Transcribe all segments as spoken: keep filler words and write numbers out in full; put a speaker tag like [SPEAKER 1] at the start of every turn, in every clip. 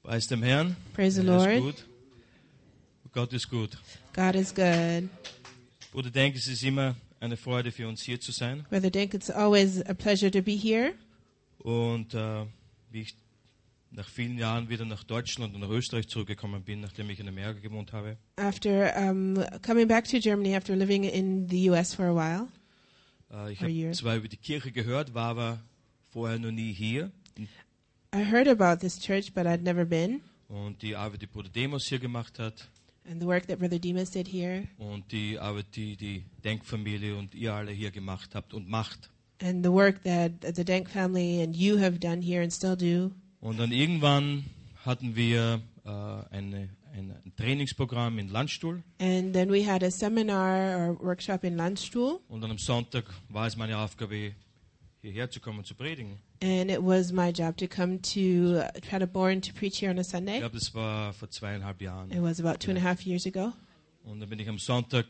[SPEAKER 1] Preis dem Herrn.
[SPEAKER 2] Praise the
[SPEAKER 1] Er ist
[SPEAKER 2] Lord.
[SPEAKER 1] gut. Gott ist gut.
[SPEAKER 2] God is good.
[SPEAKER 1] Bruder Denk, es ist immer eine Freude für uns hier zu sein.
[SPEAKER 2] Brother Dink, it's always a pleasure to be here.
[SPEAKER 1] Und äh, wie ich nach vielen Jahren wieder nach Deutschland und nach Österreich zurückgekommen bin, nachdem ich in Amerika gewohnt habe,
[SPEAKER 2] After um, coming back to Germany after living in the U S for a while,
[SPEAKER 1] äh, ich
[SPEAKER 2] Are you-
[SPEAKER 1] habe zwar über die Kirche gehört, war aber vorher noch nie hier.
[SPEAKER 2] I heard about this church, but I'd never been.
[SPEAKER 1] Und die Arbeit, die Bruder Demos hier gemacht hat,
[SPEAKER 2] And the work that Brother Demas did here,
[SPEAKER 1] und die Arbeit, die die Denkfamilie und ihr alle hier gemacht habt und macht.
[SPEAKER 2] and the work that the Denk family and you have done here and still do.
[SPEAKER 1] Und dann irgendwann hatten wir äh, eine, ein, ein Trainingsprogramm in Landstuhl.
[SPEAKER 2] And then we had a seminar or workshop in Landstuhl,
[SPEAKER 1] Und dann am Sonntag war es meine Aufgabe, hierher zu kommen und zu predigen.
[SPEAKER 2] and it was my job to come to uh, Paderborn to preach here on a
[SPEAKER 1] Ich
[SPEAKER 2] Sunday.
[SPEAKER 1] glaube, das war vor zweieinhalb Jahren.
[SPEAKER 2] It was about two and a half years ago,
[SPEAKER 1] Und dann bin ich am Sonntag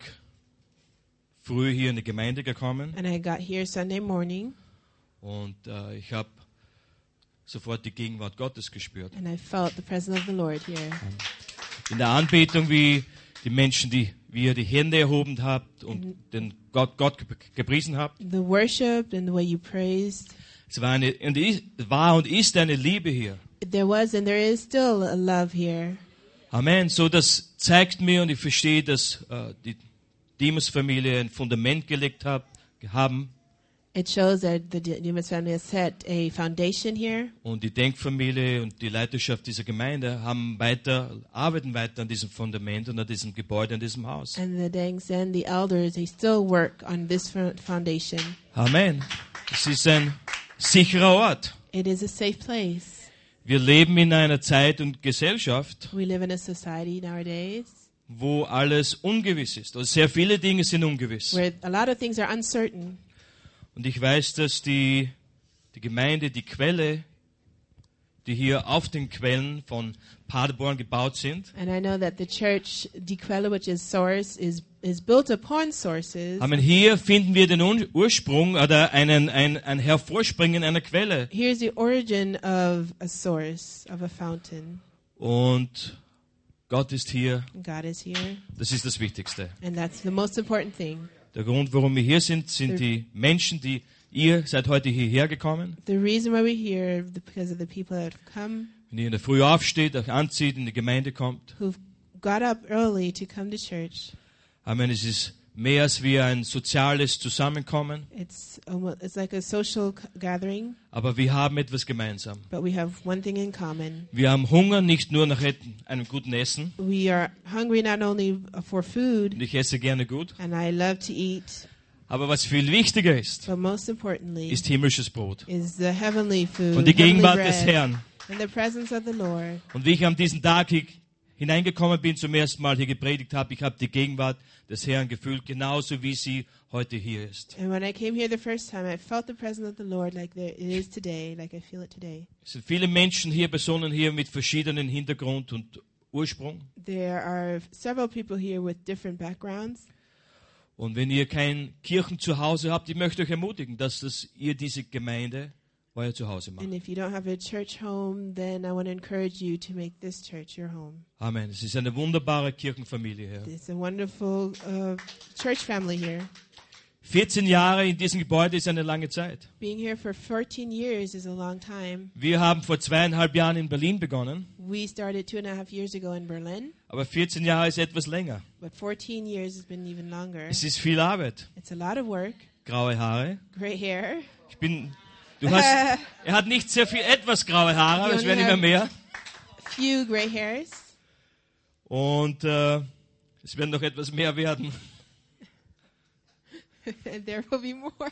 [SPEAKER 1] früh hier in die Gemeinde gekommen.
[SPEAKER 2] and I got here Sunday morning,
[SPEAKER 1] Und äh, ich habe sofort die Gegenwart Gottes gespürt.
[SPEAKER 2] and I felt the presence of the Lord here.
[SPEAKER 1] In der Anbetung, wie die Menschen, die, wie ihr die Hände erhoben habt und den Gott, Gott ge- gepriesen habt.
[SPEAKER 2] The worship and the way you praised,
[SPEAKER 1] Es war, eine, und ist, war und ist eine Liebe hier.
[SPEAKER 2] there was and there is still a love here.
[SPEAKER 1] Amen. So, das zeigt mir, und ich verstehe, dass äh, die Demas-Familie ein Fundament gelegt hat, haben
[SPEAKER 2] It shows that the Demas family has set a foundation here,
[SPEAKER 1] und die Denkfamilie und die Leiterschaft dieser Gemeinde haben weiter, arbeiten weiter an diesem Fundament und an diesem Gebäude, an diesem Haus.
[SPEAKER 2] and the Dengs and the elders, they still work on this fo- foundation.
[SPEAKER 1] Amen. Es ist ein sicherer Ort.
[SPEAKER 2] It is a safe place.
[SPEAKER 1] Wir leben in einer Zeit und Gesellschaft,
[SPEAKER 2] We live in a society nowadays
[SPEAKER 1] wo alles ungewiss ist. Also sehr viele Dinge sind ungewiss.
[SPEAKER 2] where a lot of things are uncertain.
[SPEAKER 1] Und ich weiß, dass die, die Gemeinde, die Quelle, die hier auf den Quellen von Paderborn gebaut sind,
[SPEAKER 2] And I know that the church, Die Quelle, which is source, is, is built upon sources.
[SPEAKER 1] aber hier finden wir den Ur- Ursprung oder einen, ein, ein Hervorspringen einer Quelle.
[SPEAKER 2] Here's the origin of a source, of a fountain.
[SPEAKER 1] Und Gott ist hier.
[SPEAKER 2] God is here,
[SPEAKER 1] Das ist das Wichtigste.
[SPEAKER 2] and that's the most important thing.
[SPEAKER 1] Der Grund, warum wir hier sind, sind die Menschen, die ihr seid heute hierher gekommen.
[SPEAKER 2] The reason why we're here is because of the people that have come,
[SPEAKER 1] Wenn ihr in der Früh aufsteht, euch anzieht, in die Gemeinde kommt.
[SPEAKER 2] who've got up early to come to church.
[SPEAKER 1] Amen. Es ist mehr als wie ein soziales Zusammenkommen,
[SPEAKER 2] It's almost, it's like a social c- gathering,
[SPEAKER 1] aber wir haben etwas gemeinsam.
[SPEAKER 2] but we have one thing in common.
[SPEAKER 1] Wir haben Hunger, nicht nur nach et- einem guten Essen.
[SPEAKER 2] We are hungry not only for food,
[SPEAKER 1] Und ich esse gerne gut.
[SPEAKER 2] and I love to eat,
[SPEAKER 1] Aber was viel wichtiger ist,
[SPEAKER 2] but most importantly
[SPEAKER 1] ist himmlisches Brot.
[SPEAKER 2] is the heavenly food,
[SPEAKER 1] Und die
[SPEAKER 2] heavenly
[SPEAKER 1] Gegenwart
[SPEAKER 2] bread,
[SPEAKER 1] des Herrn.
[SPEAKER 2] and the presence of the Lord.
[SPEAKER 1] Und wie ich an diesen Tag hi- hineingekommen bin, zum ersten Mal hier gepredigt habe, ich habe die Gegenwart des Herrn gefühlt, genauso wie sie heute hier ist.
[SPEAKER 2] And when I came here the first time, I felt the presence of the Lord like there, it is today, like I feel it today.
[SPEAKER 1] Es sind viele Menschen hier, Personen hier mit verschiedenen Hintergrund und Ursprung.
[SPEAKER 2] There are several people here with different backgrounds.
[SPEAKER 1] Und wenn ihr kein Kirchen zu Hause habt, ich möchte euch ermutigen, dass das ihr diese Gemeinde euer Zuhause macht.
[SPEAKER 2] And if you don't have a church home, then I want to encourage you to make this church your home.
[SPEAKER 1] Amen. Es ist eine wunderbare Kirchenfamilie hier.
[SPEAKER 2] It's a wonderful uh, church family here.
[SPEAKER 1] vierzehn Jahre in diesem Gebäude ist eine lange Zeit.
[SPEAKER 2] Being here for fourteen years is a long time.
[SPEAKER 1] Wir haben vor zweieinhalb Jahren in Berlin begonnen,
[SPEAKER 2] We started two and a half years ago in Berlin,
[SPEAKER 1] aber vierzehn Jahre ist etwas länger.
[SPEAKER 2] but fourteen years has been even longer.
[SPEAKER 1] Es ist viel Arbeit.
[SPEAKER 2] It's a lot of work,
[SPEAKER 1] Graue Haare.
[SPEAKER 2] gray hair.
[SPEAKER 1] Ich bin, du hast, er hat nicht sehr viel, etwas graue Haare, aber es werden immer mehr.
[SPEAKER 2] Few gray hairs.
[SPEAKER 1] Und äh, es werden noch etwas mehr werden.
[SPEAKER 2] And there will be more.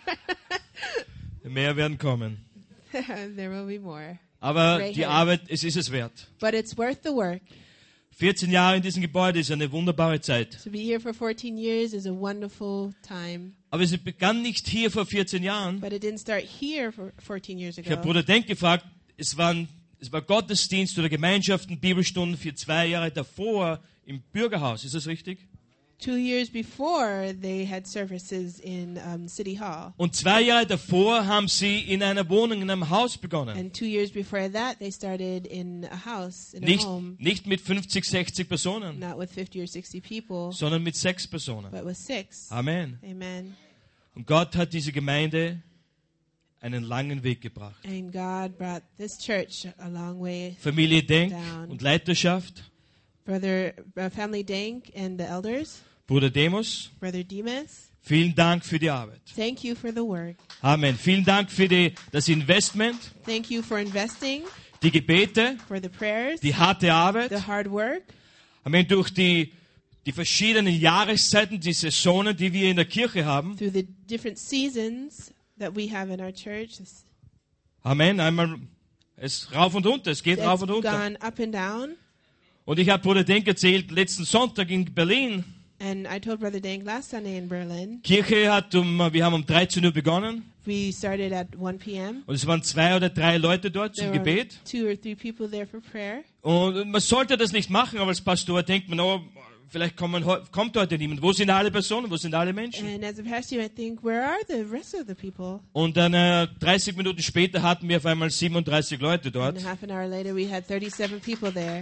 [SPEAKER 1] Mehr werden kommen.
[SPEAKER 2] There will be more.
[SPEAKER 1] Aber
[SPEAKER 2] Grey
[SPEAKER 1] die
[SPEAKER 2] hairs.
[SPEAKER 1] Arbeit, es ist es wert.
[SPEAKER 2] But it's worth the work.
[SPEAKER 1] vierzehn Jahre in diesem Gebäude ist eine wunderbare Zeit.
[SPEAKER 2] To be here for fourteen years is a wonderful time.
[SPEAKER 1] Aber es begann nicht hier vor vierzehn Jahren.
[SPEAKER 2] But it didn't start here for fourteen years
[SPEAKER 1] Ich habe
[SPEAKER 2] ago.
[SPEAKER 1] Bruder Denk gefragt, es, waren, es war Gottesdienst oder Gemeinschaften, Bibelstunden für zwei Jahre davor im Bürgerhaus. Ist das richtig?
[SPEAKER 2] Two years before, they had services in um, City Hall.
[SPEAKER 1] Und zwei Jahre davor haben sie in einer Wohnung, in einem Haus begonnen.
[SPEAKER 2] And two years before that, they started in a house, in a
[SPEAKER 1] Nicht,
[SPEAKER 2] home.
[SPEAKER 1] nicht mit fünfzig, sechzig Personen,
[SPEAKER 2] Not with fifty or sixty people,
[SPEAKER 1] sondern mit sechs Personen.
[SPEAKER 2] but with six.
[SPEAKER 1] Amen.
[SPEAKER 2] Amen.
[SPEAKER 1] Und Gott hat diese Gemeinde einen langen Weg gebracht.
[SPEAKER 2] And God brought this church a long way.
[SPEAKER 1] Familie Denk
[SPEAKER 2] Down.
[SPEAKER 1] und Leiterschaft,
[SPEAKER 2] Brother, uh, Family Dank and the elders,
[SPEAKER 1] Bruder Demos,
[SPEAKER 2] Brother Demas,
[SPEAKER 1] vielen Dank für die Arbeit.
[SPEAKER 2] thank you for the work.
[SPEAKER 1] Amen. Vielen Dank für die, das Investment,
[SPEAKER 2] Thank you for investing,
[SPEAKER 1] die Gebete,
[SPEAKER 2] for the prayers,
[SPEAKER 1] die harte Arbeit.
[SPEAKER 2] the hard work.
[SPEAKER 1] Amen. Durch die, die verschiedenen Jahreszeiten, die Saisonen, die wir in der Kirche haben.
[SPEAKER 2] Through the different seasons that we have in our church. It's,
[SPEAKER 1] Amen. Einmal, es rauf und runter, es geht rauf
[SPEAKER 2] it's
[SPEAKER 1] und runter.
[SPEAKER 2] gone up and down.
[SPEAKER 1] Und ich habe Bruder Denk erzählt, letzten Sonntag in Berlin,
[SPEAKER 2] And I told Brother Dank last Sunday in Berlin,
[SPEAKER 1] Kirche hat um, wir haben um dreizehn Uhr begonnen
[SPEAKER 2] we started at one p.m.
[SPEAKER 1] und es waren zwei oder drei Leute dort zum
[SPEAKER 2] There were
[SPEAKER 1] Gebet.
[SPEAKER 2] two or three people there for prayer.
[SPEAKER 1] Und man sollte das nicht machen, aber als Pastor denkt man, oh, vielleicht kommen, kommt heute niemand. Wo sind alle Personen? Wo sind alle Menschen?
[SPEAKER 2] And as a pastor, I think, where are the rest of the people?
[SPEAKER 1] Und dann äh, dreißig Minuten später hatten wir auf einmal siebenunddreißig Leute dort.
[SPEAKER 2] And half an hour later, we had thirty-seven people there.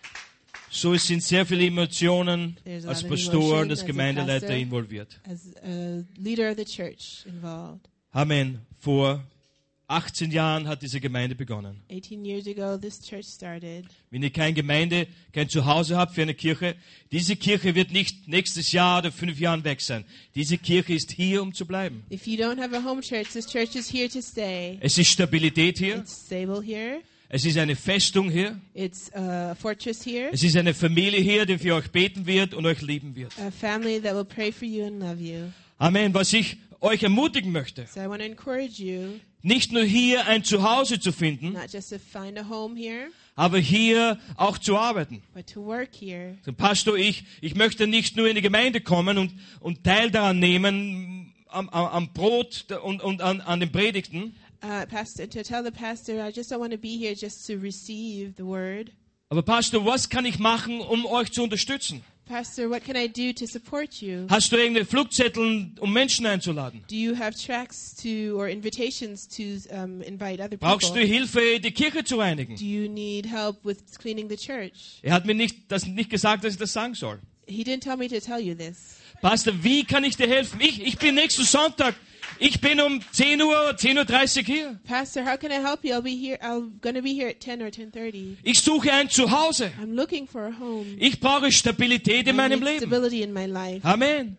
[SPEAKER 1] So es sind sehr viele Emotionen
[SPEAKER 2] There's a
[SPEAKER 1] als
[SPEAKER 2] lot of
[SPEAKER 1] Pastor und
[SPEAKER 2] emotions
[SPEAKER 1] als
[SPEAKER 2] as a
[SPEAKER 1] Gemeindeleiter
[SPEAKER 2] pastor.
[SPEAKER 1] involviert.
[SPEAKER 2] As a leader of the church involved.
[SPEAKER 1] Amen. Vor achtzehn Jahren hat diese Gemeinde begonnen.
[SPEAKER 2] eighteen years ago, this church started.
[SPEAKER 1] Wenn ihr keine Gemeinde, kein Zuhause habt für eine Kirche, diese Kirche wird nicht nächstes Jahr oder fünf Jahren weg sein. Diese Kirche ist hier, um zu bleiben.
[SPEAKER 2] If you don't have a home church, this church is here to stay.
[SPEAKER 1] Es ist Stabilität hier.
[SPEAKER 2] It's stable here.
[SPEAKER 1] Es ist eine Festung hier.
[SPEAKER 2] It's a fortress here.
[SPEAKER 1] Es ist eine Familie hier, die für euch beten wird und euch lieben wird.
[SPEAKER 2] A family that will pray for you and love you.
[SPEAKER 1] Amen. Was ich euch ermutigen möchte,
[SPEAKER 2] So I want to encourage you,
[SPEAKER 1] nicht nur hier ein Zuhause zu finden,
[SPEAKER 2] not just to find a home here,
[SPEAKER 1] aber hier auch zu arbeiten.
[SPEAKER 2] but to work here.
[SPEAKER 1] So, Pastor, ich, ich möchte nicht nur in die Gemeinde kommen und, und Teil daran nehmen, am, am, am Brot und, und an, an den Predigten,
[SPEAKER 2] Uh, pastor, to tell the pastor, I just don't want to be here just to receive the word.
[SPEAKER 1] aber Pastor, was kann ich machen, um euch zu unterstützen?
[SPEAKER 2] Pastor, what can I do to support you?
[SPEAKER 1] Hast du irgendeine Flugzettel, um Menschen einzuladen?
[SPEAKER 2] Do you have tracts to or invitations to um, invite other
[SPEAKER 1] Brauchst du
[SPEAKER 2] people?
[SPEAKER 1] Hilfe, die Kirche zu reinigen?
[SPEAKER 2] Do you need help with cleaning the church?
[SPEAKER 1] Er hat mir nicht, das nicht gesagt, dass ich das sagen soll.
[SPEAKER 2] He didn't tell me to tell you this.
[SPEAKER 1] Pastor, wie kann ich dir helfen? Ich, ich bin nächsten Sonntag, ich bin um zehn Uhr, zehn Uhr dreißig hier.
[SPEAKER 2] Pastor, how can I help you? I'll be here. I'm going to be here at ten or ten thirty.
[SPEAKER 1] Ich suche ein Zuhause.
[SPEAKER 2] I'm looking for a home.
[SPEAKER 1] Ich brauche Stabilität in
[SPEAKER 2] I
[SPEAKER 1] meinem
[SPEAKER 2] need
[SPEAKER 1] Leben.
[SPEAKER 2] stability in my life.
[SPEAKER 1] Amen.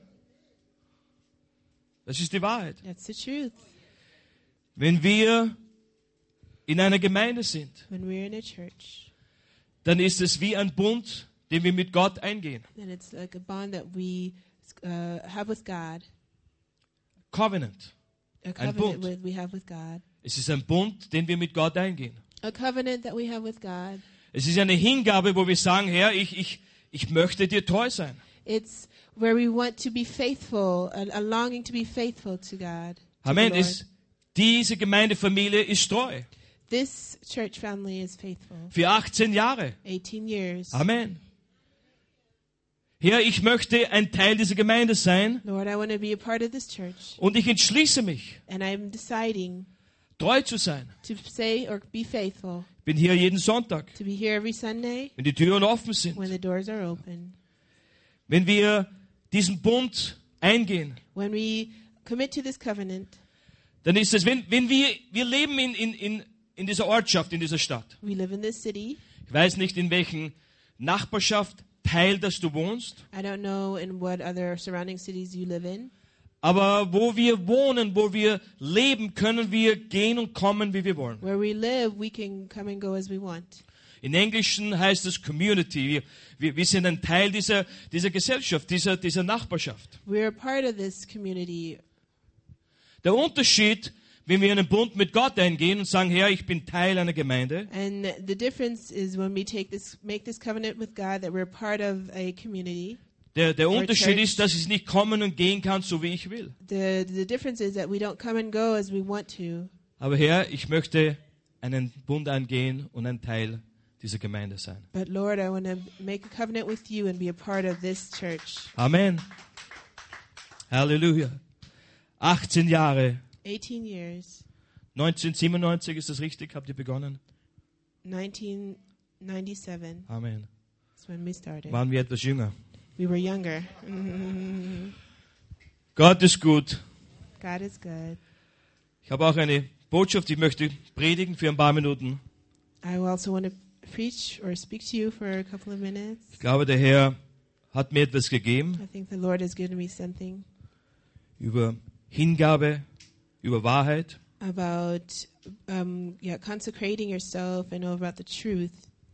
[SPEAKER 1] Das ist die Wahrheit.
[SPEAKER 2] That's the truth.
[SPEAKER 1] Wenn wir in einer Gemeinde sind,
[SPEAKER 2] When we're in a church,
[SPEAKER 1] dann ist es wie ein Bund, den wir mit Gott eingehen.
[SPEAKER 2] then it's like a bond that we uh, have with God.
[SPEAKER 1] Covenant.
[SPEAKER 2] A
[SPEAKER 1] Ein
[SPEAKER 2] covenant
[SPEAKER 1] Bund.
[SPEAKER 2] with, we have with God.
[SPEAKER 1] Es ist ein Bund, den wir mit Gott eingehen.
[SPEAKER 2] A covenant that we have with God.
[SPEAKER 1] Es ist eine Hingabe, wo wir sagen, Herr, ich, ich, ich möchte dir treu sein.
[SPEAKER 2] It's where we want to be faithful, a, a longing to be faithful to God. to
[SPEAKER 1] Amen.
[SPEAKER 2] the Lord.
[SPEAKER 1] Es, diese Gemeindefamilie ist treu.
[SPEAKER 2] This church family is faithful.
[SPEAKER 1] Für achtzehn Jahre.
[SPEAKER 2] eighteen years.
[SPEAKER 1] Amen. Herr, ich möchte ein Teil dieser Gemeinde sein
[SPEAKER 2] Lord, I want to be a part of this church.
[SPEAKER 1] und ich entschließe mich,
[SPEAKER 2] And I'm deciding
[SPEAKER 1] treu zu sein.
[SPEAKER 2] to say or be faithful,
[SPEAKER 1] Ich bin hier jeden Sonntag,
[SPEAKER 2] to be here every Sunday
[SPEAKER 1] wenn die Türen offen
[SPEAKER 2] when
[SPEAKER 1] sind.
[SPEAKER 2] the doors are open.
[SPEAKER 1] Wenn wir diesen Bund eingehen,
[SPEAKER 2] When we commit to this covenant,
[SPEAKER 1] dann ist es, wenn, wenn wir, wir leben in, in, in, in dieser Ortschaft, in dieser Stadt.
[SPEAKER 2] we live in this city.
[SPEAKER 1] Ich weiß nicht, in welchen Nachbarschaft, Teil, dass du wohnst,
[SPEAKER 2] I don't know in what other surrounding cities you live in,
[SPEAKER 1] aber wo wir wohnen, wo wir leben, können wir gehen und kommen, wie wir wollen.
[SPEAKER 2] where we live, we can come and go as we want.
[SPEAKER 1] In Englischen heißt es Community. Wir, wir, wir sind ein Teil dieser, dieser Gesellschaft, dieser, dieser Nachbarschaft.
[SPEAKER 2] We're a part of this community.
[SPEAKER 1] Der Unterschied, wenn wir einen Bund mit Gott eingehen und sagen, Herr, ich bin Teil einer Gemeinde,
[SPEAKER 2] And the difference is when we take this, make this covenant with God, that we're part of a community.
[SPEAKER 1] der, der
[SPEAKER 2] Or
[SPEAKER 1] Unterschied
[SPEAKER 2] church.
[SPEAKER 1] ist, dass ich nicht kommen und gehen kann, so wie ich will.
[SPEAKER 2] The the difference is that we don't come and go as we want to.
[SPEAKER 1] Aber Herr, ich möchte einen Bund eingehen und ein Teil dieser Gemeinde sein.
[SPEAKER 2] But Lord, I want to make a covenant with you and be a part of this church.
[SPEAKER 1] Amen. Halleluja. achtzehn Jahre.
[SPEAKER 2] eighteen years.
[SPEAKER 1] neunzehnhundertsiebenundneunzig, ist das richtig? Habt ihr begonnen?
[SPEAKER 2] nineteen ninety-seven
[SPEAKER 1] Amen.
[SPEAKER 2] is when we started.
[SPEAKER 1] Waren wir etwas jünger.
[SPEAKER 2] We were younger.
[SPEAKER 1] Gott ist gut.
[SPEAKER 2] God is good.
[SPEAKER 1] Ich habe auch eine Botschaft, ich möchte predigen für ein paar Minuten.
[SPEAKER 2] I also want to preach or speak to you for a couple of minutes.
[SPEAKER 1] Ich glaube, der Herr hat mir etwas gegeben
[SPEAKER 2] I think the Lord has given me something
[SPEAKER 1] über Hingabe, über Wahrheit.
[SPEAKER 2] about um, yeah, consecrating yourself and about the truth.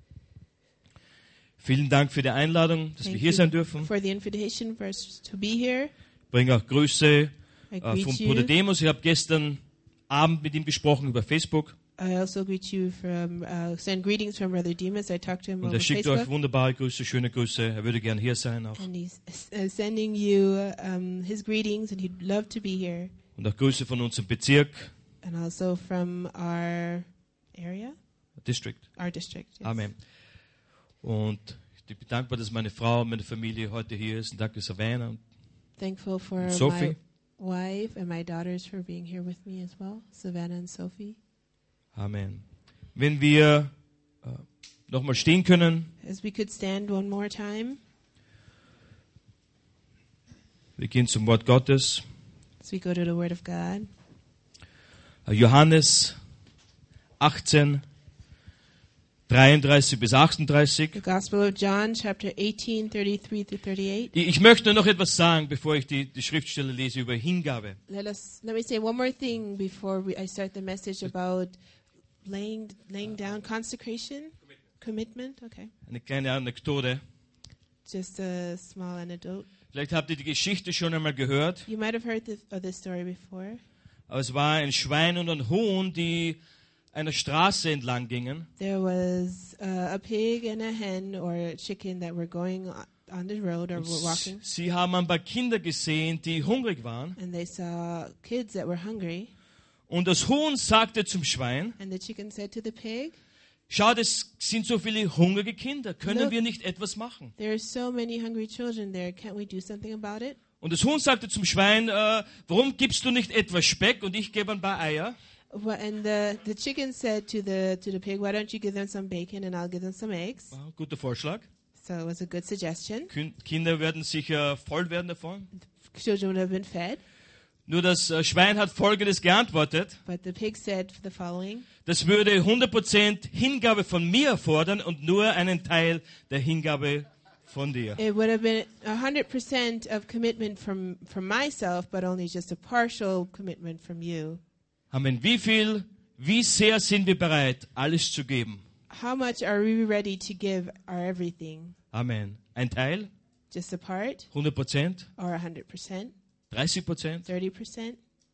[SPEAKER 1] Vielen Dank für die Einladung, dass
[SPEAKER 2] Thank
[SPEAKER 1] wir hier
[SPEAKER 2] you
[SPEAKER 1] sein dürfen.
[SPEAKER 2] for the invitation for us to be here.
[SPEAKER 1] Ich bringe auch Grüße
[SPEAKER 2] I
[SPEAKER 1] äh,
[SPEAKER 2] greet
[SPEAKER 1] vom
[SPEAKER 2] you.
[SPEAKER 1] Bruder Demos. Ich habe gestern Abend mit ihm gesprochen über Facebook.
[SPEAKER 2] I also greet you from, uh, send greetings from Brother Demas. I talked to him
[SPEAKER 1] Und
[SPEAKER 2] over
[SPEAKER 1] er schickt
[SPEAKER 2] Facebook.
[SPEAKER 1] euch wunderbare Grüße, schöne Grüße. Er würde gern hier sein auch.
[SPEAKER 2] And he's uh, sending you um, his greetings, and he'd love to be here.
[SPEAKER 1] Und auch Grüße von unserem Bezirk,
[SPEAKER 2] And also from our area,
[SPEAKER 1] District.
[SPEAKER 2] our district. Yes.
[SPEAKER 1] Amen. Und ich bin dankbar, dass meine Frau und meine Familie heute hier ist. Und danke Savannah und
[SPEAKER 2] Thankful for
[SPEAKER 1] Sophie.
[SPEAKER 2] my wife and my daughters for being here with me as well, Savannah and Sophie.
[SPEAKER 1] Amen. Wenn wir äh, nochmal stehen können,
[SPEAKER 2] As we could stand one more time,
[SPEAKER 1] wir gehen zum Wort Gottes.
[SPEAKER 2] as we go to the Word of God.
[SPEAKER 1] Äh, Johannes achtzehn, dreiunddreißig bis achtunddreißig.
[SPEAKER 2] The Gospel of John, chapter eighteen, thirty-three through thirty-eight.
[SPEAKER 1] Ich ich möchte noch etwas sagen, bevor ich die, die Schriftstelle lese über Hingabe.
[SPEAKER 2] Let us let me say one more thing before we, I start the message about laying laying down consecration, commitment. Okay,
[SPEAKER 1] Eine kleine Anekdote.
[SPEAKER 2] just a small anecdote.
[SPEAKER 1] Vielleicht habt ihr die Geschichte schon einmal gehört.
[SPEAKER 2] You might have heard this, of this story before.
[SPEAKER 1] Aber es war ein Schwein und ein Huhn, die einer Straße entlang gingen.
[SPEAKER 2] There was uh, a pig and a hen or a chicken that were going o- on the road or
[SPEAKER 1] Und
[SPEAKER 2] were walking,
[SPEAKER 1] sie haben ein paar Kinder gesehen, die hungrig waren.
[SPEAKER 2] and they saw kids that were hungry.
[SPEAKER 1] Und das Huhn sagte zum Schwein,
[SPEAKER 2] And the chicken said to the pig,
[SPEAKER 1] schau, es sind so viele hungrige Kinder. Können
[SPEAKER 2] Look.
[SPEAKER 1] wir nicht etwas machen?
[SPEAKER 2] "There are so many hungry children there. Can't we do something about it?"
[SPEAKER 1] Und das Huhn sagte zum Schwein, äh, warum gibst du nicht etwas Speck und ich gebe ein paar Eier?
[SPEAKER 2] Well, and the, the chicken said to the to the pig, "Why don't you give them some bacon and I'll give them some eggs?"
[SPEAKER 1] Wow, guter Vorschlag.
[SPEAKER 2] So it was a good suggestion.
[SPEAKER 1] Kin- Kinder werden sicher voll werden davon.
[SPEAKER 2] Children would have been fed.
[SPEAKER 1] Nur das äh, Schwein hat Folgendes geantwortet.
[SPEAKER 2] But the pig said the following:
[SPEAKER 1] Das würde hundert Prozent Hingabe von mir erfordern und nur einen Teil der Hingabe von dir.
[SPEAKER 2] "It would have been one hundred percent of commitment from, from myself, but only just a partial commitment from you."
[SPEAKER 1] Amen. Wie viel, wie sehr sind wir bereit, alles zu geben?
[SPEAKER 2] How much are we ready to give our everything?
[SPEAKER 1] Amen. Ein Teil,
[SPEAKER 2] Just a part,
[SPEAKER 1] hundert Prozent,
[SPEAKER 2] or one hundred percent,
[SPEAKER 1] dreißig Prozent.
[SPEAKER 2] thirty percent?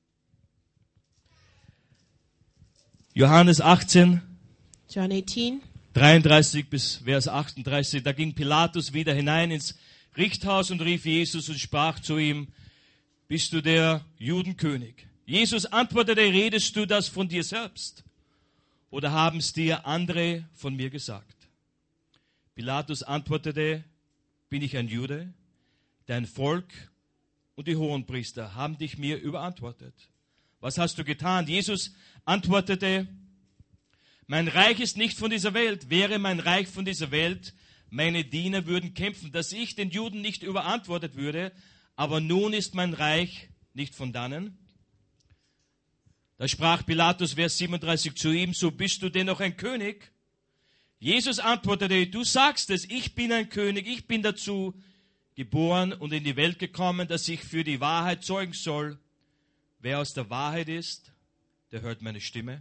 [SPEAKER 1] Johannes achtzehn,
[SPEAKER 2] John eighteen,
[SPEAKER 1] dreiunddreißig bis Vers achtunddreißig. Da ging Pilatus wieder hinein ins Richthaus und rief Jesus und sprach zu ihm, bist du der Judenkönig? Jesus antwortete, redest du das von dir selbst? Oder haben es dir andere von mir gesagt? Pilatus antwortete, bin ich ein Jude? Dein Volk und die Hohenpriester haben dich mir überantwortet. Was hast du getan? Jesus antwortete, mein Reich ist nicht von dieser Welt. Wäre mein Reich von dieser Welt, meine Diener würden kämpfen, dass ich den Juden nicht überantwortet würde. Aber nun ist mein Reich nicht von dannen. Da sprach Pilatus, Vers siebenunddreißig, zu ihm, so bist du dennoch ein König? Jesus antwortete, du sagst es, ich bin ein König, ich bin dazu geboren und in die Welt gekommen, dass ich für die Wahrheit zeugen soll. Wer aus der Wahrheit ist, der hört meine Stimme.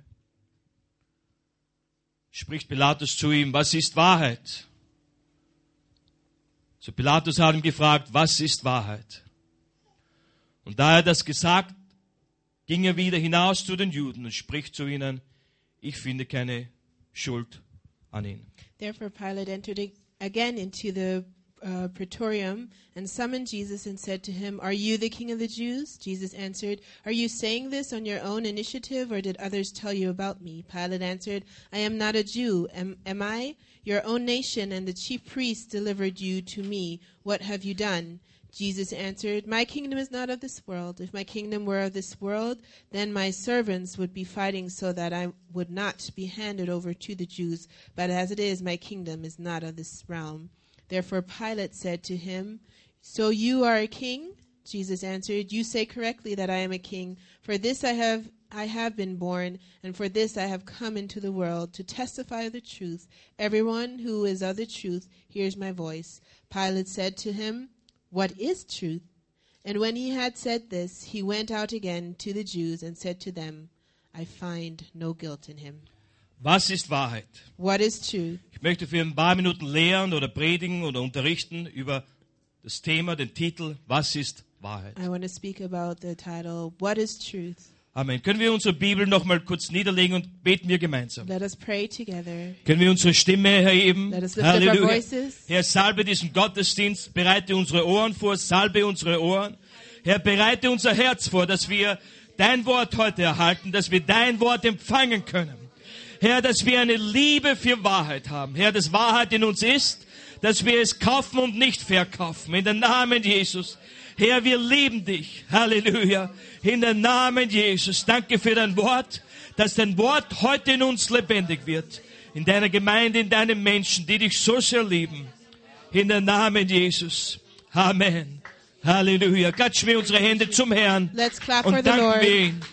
[SPEAKER 1] Spricht Pilatus zu ihm, was ist Wahrheit? So Pilatus hat ihn gefragt, was ist Wahrheit? Und da er das gesagt, ging er wieder hinaus zu den Juden und spricht zu ihnen, ich finde keine Schuld an ihn.
[SPEAKER 2] Therefore Pilate entered again into the uh, praetorium and summoned Jesus and said to him, "Are you the king of the Jews?" Jesus answered, "Are you saying this on your own initiative, or did others tell you about me?" Pilate answered, "I am not a Jew. Am, am I? Your own nation and the chief priests delivered you to me. What have you done?" Jesus answered, "My kingdom is not of this world. If my kingdom were of this world, then my servants would be fighting so that I would not be handed over to the Jews. But as it is, my kingdom is not of this realm." Therefore Pilate said to him, "So you are a king?" Jesus answered, "You say correctly that I am a king. For this I have I have been born, and for this I have come into the world, to testify of the truth. Everyone who is of the truth hears my voice." Pilate said to him, "What is truth?" And when he had said this, he went out again to the Jews and said to them, "I find no guilt in him."
[SPEAKER 1] Was ist Wahrheit?
[SPEAKER 2] What is truth?
[SPEAKER 1] Ich möchte für ein paar Minuten lehren oder predigen oder unterrichten über das Thema, den Titel, was ist Wahrheit?
[SPEAKER 2] I want to speak about the title, What is Truth?
[SPEAKER 1] Amen. Können wir unsere Bibel noch mal kurz niederlegen und beten wir gemeinsam?
[SPEAKER 2] Let us pray together.
[SPEAKER 1] Können wir unsere Stimme erheben?
[SPEAKER 2] Let us lift up our voices.
[SPEAKER 1] Herr, salbe diesen Gottesdienst, bereite unsere Ohren vor, salbe unsere Ohren. Herr, bereite unser Herz vor, dass wir dein Wort heute erhalten, dass wir dein Wort empfangen können. Herr, dass wir eine Liebe für Wahrheit haben. Herr, dass Wahrheit in uns ist, dass wir es kaufen und nicht verkaufen. In den Namen Jesus. Herr, wir lieben dich. Halleluja. In den Namen Jesus. Danke für dein Wort, dass dein Wort heute in uns lebendig wird. In deiner Gemeinde, in deinen Menschen, die dich so sehr lieben. In den Namen Jesus. Amen. Halleluja. Klatschen wir unsere Hände zum Herrn.
[SPEAKER 2] Let's clap
[SPEAKER 1] Und
[SPEAKER 2] for the
[SPEAKER 1] danken
[SPEAKER 2] Lord.
[SPEAKER 1] wir ihn.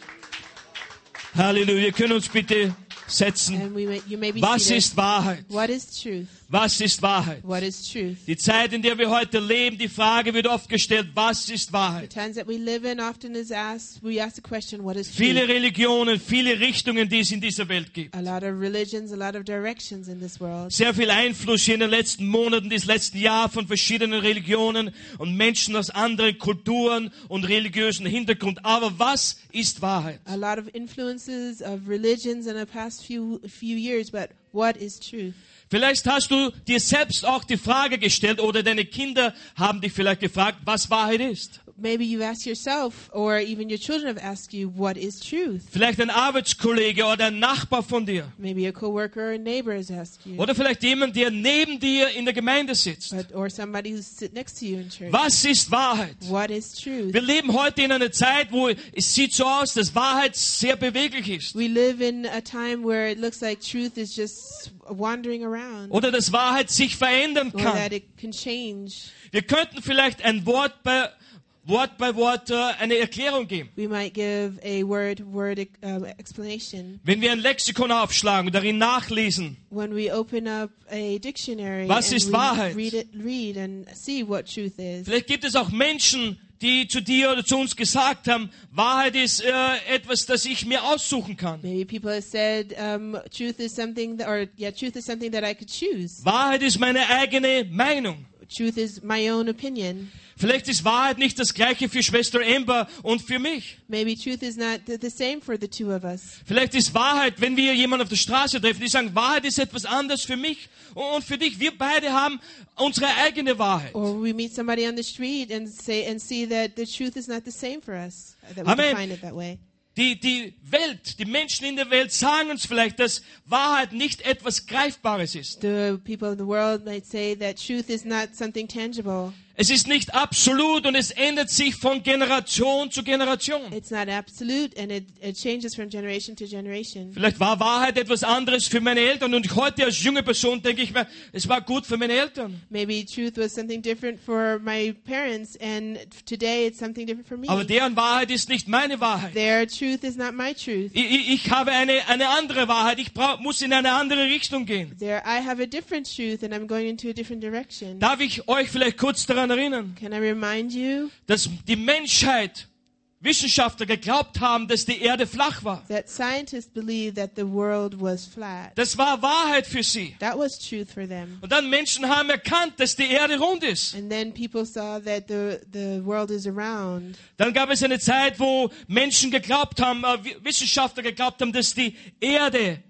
[SPEAKER 1] Halleluja. Wir können uns bitte setzen.
[SPEAKER 2] And we may, you may be
[SPEAKER 1] Was
[SPEAKER 2] seated.
[SPEAKER 1] ist Wahrheit?
[SPEAKER 2] What is truth?
[SPEAKER 1] Was ist Wahrheit?
[SPEAKER 2] What is truth?
[SPEAKER 1] Die Zeit, in der wir heute leben, die Frage wird oft gestellt, was ist
[SPEAKER 2] The
[SPEAKER 1] Wahrheit?
[SPEAKER 2] times that we live in often is asked, we ask the question, what is
[SPEAKER 1] Viele
[SPEAKER 2] truth?
[SPEAKER 1] Religionen, viele Richtungen, die es in dieser Welt gibt.
[SPEAKER 2] A lot of religions, a lot of directions in this world.
[SPEAKER 1] Sehr viel Einfluss hier in den letzten Monaten, dieses letzten Jahr von verschiedenen Religionen und Menschen aus anderen Kulturen und religiösen Hintergrund. Aber was ist Wahrheit?
[SPEAKER 2] A lot of influences of religions in the past few few years, but what is truth?
[SPEAKER 1] Vielleicht hast du dir selbst auch die Frage gestellt oder deine Kinder haben dich vielleicht gefragt, was Wahrheit ist.
[SPEAKER 2] Maybe you've asked yourself, or even your children have asked you, what is truth?
[SPEAKER 1] Vielleicht ein Arbeitskollege oder ein Nachbar von dir.
[SPEAKER 2] Maybe a coworker or a neighbor has asked you,
[SPEAKER 1] Oder vielleicht jemand, der neben dir in der Gemeinde sitzt.
[SPEAKER 2] but, or somebody who's sit next to you in church.
[SPEAKER 1] Was ist Wahrheit?
[SPEAKER 2] What is truth?
[SPEAKER 1] Wir leben heute in einer Zeit, wo es sieht so aus, dass Wahrheit sehr beweglich ist.
[SPEAKER 2] We live in a time where it looks like truth is just wandering around,
[SPEAKER 1] Oder dass Wahrheit sich verändern
[SPEAKER 2] or that
[SPEAKER 1] kann.
[SPEAKER 2] it can change.
[SPEAKER 1] Wir könnten vielleicht ein Wort bei Wort bei Wort äh, eine Erklärung geben.
[SPEAKER 2] We might give a word-word uh, explanation.
[SPEAKER 1] Wenn wir ein Lexikon aufschlagen und darin nachlesen,
[SPEAKER 2] When we open up a dictionary
[SPEAKER 1] Was
[SPEAKER 2] and
[SPEAKER 1] ist
[SPEAKER 2] we
[SPEAKER 1] Wahrheit?
[SPEAKER 2] read it, read and see what truth is.
[SPEAKER 1] vielleicht gibt es auch Menschen, die zu dir oder zu uns gesagt haben, Wahrheit ist äh, etwas, das ich mir aussuchen kann.
[SPEAKER 2] Maybe people have said um, truth is something, that, or yeah, truth is something that I could choose.
[SPEAKER 1] Wahrheit ist meine eigene Meinung.
[SPEAKER 2] Truth is my own opinion.
[SPEAKER 1] Vielleicht ist Wahrheit nicht das gleiche für Schwester Amber und für mich.
[SPEAKER 2] Maybe truth is not the, the same for the two of us.
[SPEAKER 1] Vielleicht ist Wahrheit, wenn wir jemanden auf der Straße treffen, die sagen, Wahrheit ist etwas anderes für mich und für dich. Wir beide haben unsere eigene Wahrheit.
[SPEAKER 2] Or we meet somebody on the street and say and see that the truth is not the same for us. That we
[SPEAKER 1] Amen.
[SPEAKER 2] define it that way.
[SPEAKER 1] Die, die Welt, die Menschen in der Welt sagen uns vielleicht, dass Wahrheit nicht etwas Greifbares ist.
[SPEAKER 2] The people in the world might say that truth is not something tangible.
[SPEAKER 1] Es ist nicht absolut und es ändert sich von Generation zu Generation.
[SPEAKER 2] It's not absolute, and it, it changes from generation to generation.
[SPEAKER 1] Vielleicht war Wahrheit etwas anderes für meine Eltern und heute als junge Person denke ich mir, es war gut für meine Eltern.
[SPEAKER 2] Maybe truth was something different for my parents, and today it's something different for me.
[SPEAKER 1] Aber deren Wahrheit ist nicht meine Wahrheit.
[SPEAKER 2] Their truth is not my truth.
[SPEAKER 1] Ich, ich, ich habe eine, eine andere Wahrheit. Ich brauch, muss in eine andere Richtung gehen.
[SPEAKER 2] There, I have a different truth, and I'm going into a different direction.
[SPEAKER 1] Darf ich euch vielleicht kurz daran erinnern,
[SPEAKER 2] Can I remind you
[SPEAKER 1] dass die Menschheit, Wissenschaftler geglaubt haben, dass die Erde flach war.
[SPEAKER 2] that scientists believe that the world was flat?
[SPEAKER 1] Das war Wahrheit für sie.
[SPEAKER 2] That was truth for them.
[SPEAKER 1] Und dann Menschen haben erkannt, dass die Erde rund ist.
[SPEAKER 2] And then people saw that the, the world is around.
[SPEAKER 1] Dann gab es eine Zeit, wo Menschen geglaubt haben, äh, Wissenschaftler geglaubt haben, dass die Erde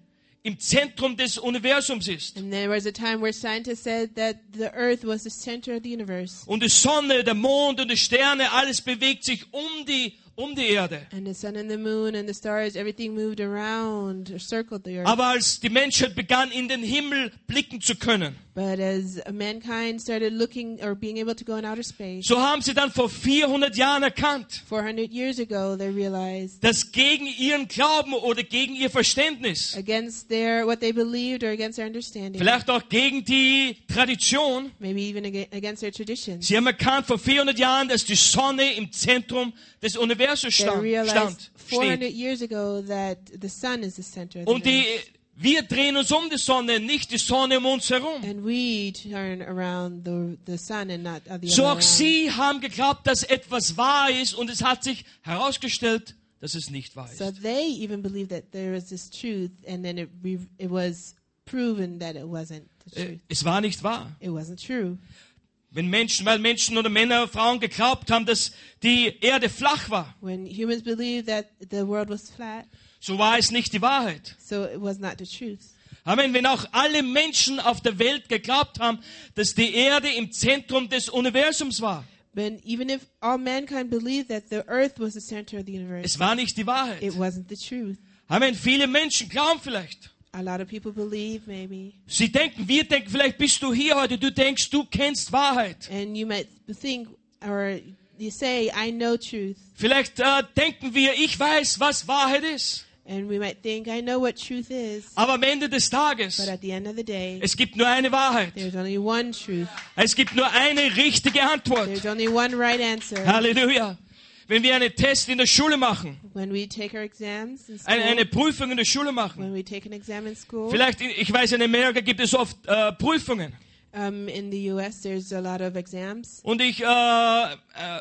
[SPEAKER 1] im Zentrum des Universums ist.
[SPEAKER 2] And there was a time where scientists said that the earth was the center of the universe.
[SPEAKER 1] Und die Sonne, der Mond und die Sterne, alles bewegt sich um die, um die Erde.
[SPEAKER 2] And the sun and the moon and the stars, everything moved around or circled the earth.
[SPEAKER 1] Aber als die Menschheit begann, in den Himmel blicken zu können,
[SPEAKER 2] But as mankind started looking or being able to go in outer space,
[SPEAKER 1] so haben sie dann vor vierhundert Jahren erkannt,
[SPEAKER 2] four hundred years ago, they realized
[SPEAKER 1] dass gegen ihren Glauben oder gegen ihr Verständnis,
[SPEAKER 2] against their what they believed or against their understanding,
[SPEAKER 1] vielleicht auch gegen die Tradition,
[SPEAKER 2] maybe even aga- against their traditions,
[SPEAKER 1] sie haben erkannt vor vierhundert Jahren, dass die Sonne im Zentrum des Universums
[SPEAKER 2] they
[SPEAKER 1] stand,
[SPEAKER 2] realized
[SPEAKER 1] stand
[SPEAKER 2] four hundred
[SPEAKER 1] steht.
[SPEAKER 2] years ago that the sun is the center of the
[SPEAKER 1] Und die,
[SPEAKER 2] universe.
[SPEAKER 1] wir drehen uns um die Sonne, nicht die Sonne um uns herum.
[SPEAKER 2] And we turn around the the sun and not the
[SPEAKER 1] So
[SPEAKER 2] other
[SPEAKER 1] auch
[SPEAKER 2] way around.
[SPEAKER 1] sie haben geglaubt, dass etwas wahr ist, und es hat sich herausgestellt, dass es nicht wahr
[SPEAKER 2] So
[SPEAKER 1] ist.
[SPEAKER 2] they even believed that there was this truth, and then it re- it was proven that it wasn't the
[SPEAKER 1] Äh,
[SPEAKER 2] truth.
[SPEAKER 1] Es war nicht wahr.
[SPEAKER 2] It wasn't true.
[SPEAKER 1] Wenn Menschen, weil Menschen oder Männer, Frauen geglaubt haben, dass die Erde flach war,
[SPEAKER 2] When humans believed that the world was flat,
[SPEAKER 1] so war es nicht die Wahrheit.
[SPEAKER 2] so it was not the truth.
[SPEAKER 1] Amen. Wenn auch alle Menschen auf der Welt geglaubt haben, dass die Erde im Zentrum des Universums war,
[SPEAKER 2] But even if all mankind believed that the earth was the center of the universe,
[SPEAKER 1] es war nicht die Wahrheit.
[SPEAKER 2] it wasn't the truth.
[SPEAKER 1] Amen. Viele Menschen glauben vielleicht.
[SPEAKER 2] A lot of people believe, maybe,
[SPEAKER 1] Sie denken, wir denken, vielleicht bist du hier heute, du denkst, du kennst Wahrheit.
[SPEAKER 2] and you might think, or you say, I know truth.
[SPEAKER 1] Vielleicht äh, denken wir, ich weiß, was Wahrheit ist.
[SPEAKER 2] And we might think, I know what truth is.
[SPEAKER 1] Aber am Ende des Tages,
[SPEAKER 2] But at the end of the day,
[SPEAKER 1] es gibt nur eine Wahrheit.
[SPEAKER 2] there's only one truth.
[SPEAKER 1] Es gibt nur eine richtige Antwort.
[SPEAKER 2] There's only one right answer.
[SPEAKER 1] Halleluja. Wenn wir einen Test in der Schule machen,
[SPEAKER 2] When we take our exams in school,
[SPEAKER 1] eine, eine Prüfung in der Schule machen,
[SPEAKER 2] when we take an exam in school,
[SPEAKER 1] vielleicht, in- ich weiß, in Amerika gibt es oft äh, Prüfungen.
[SPEAKER 2] um, in the U S there's a lot of exams.
[SPEAKER 1] Und ich, äh, äh,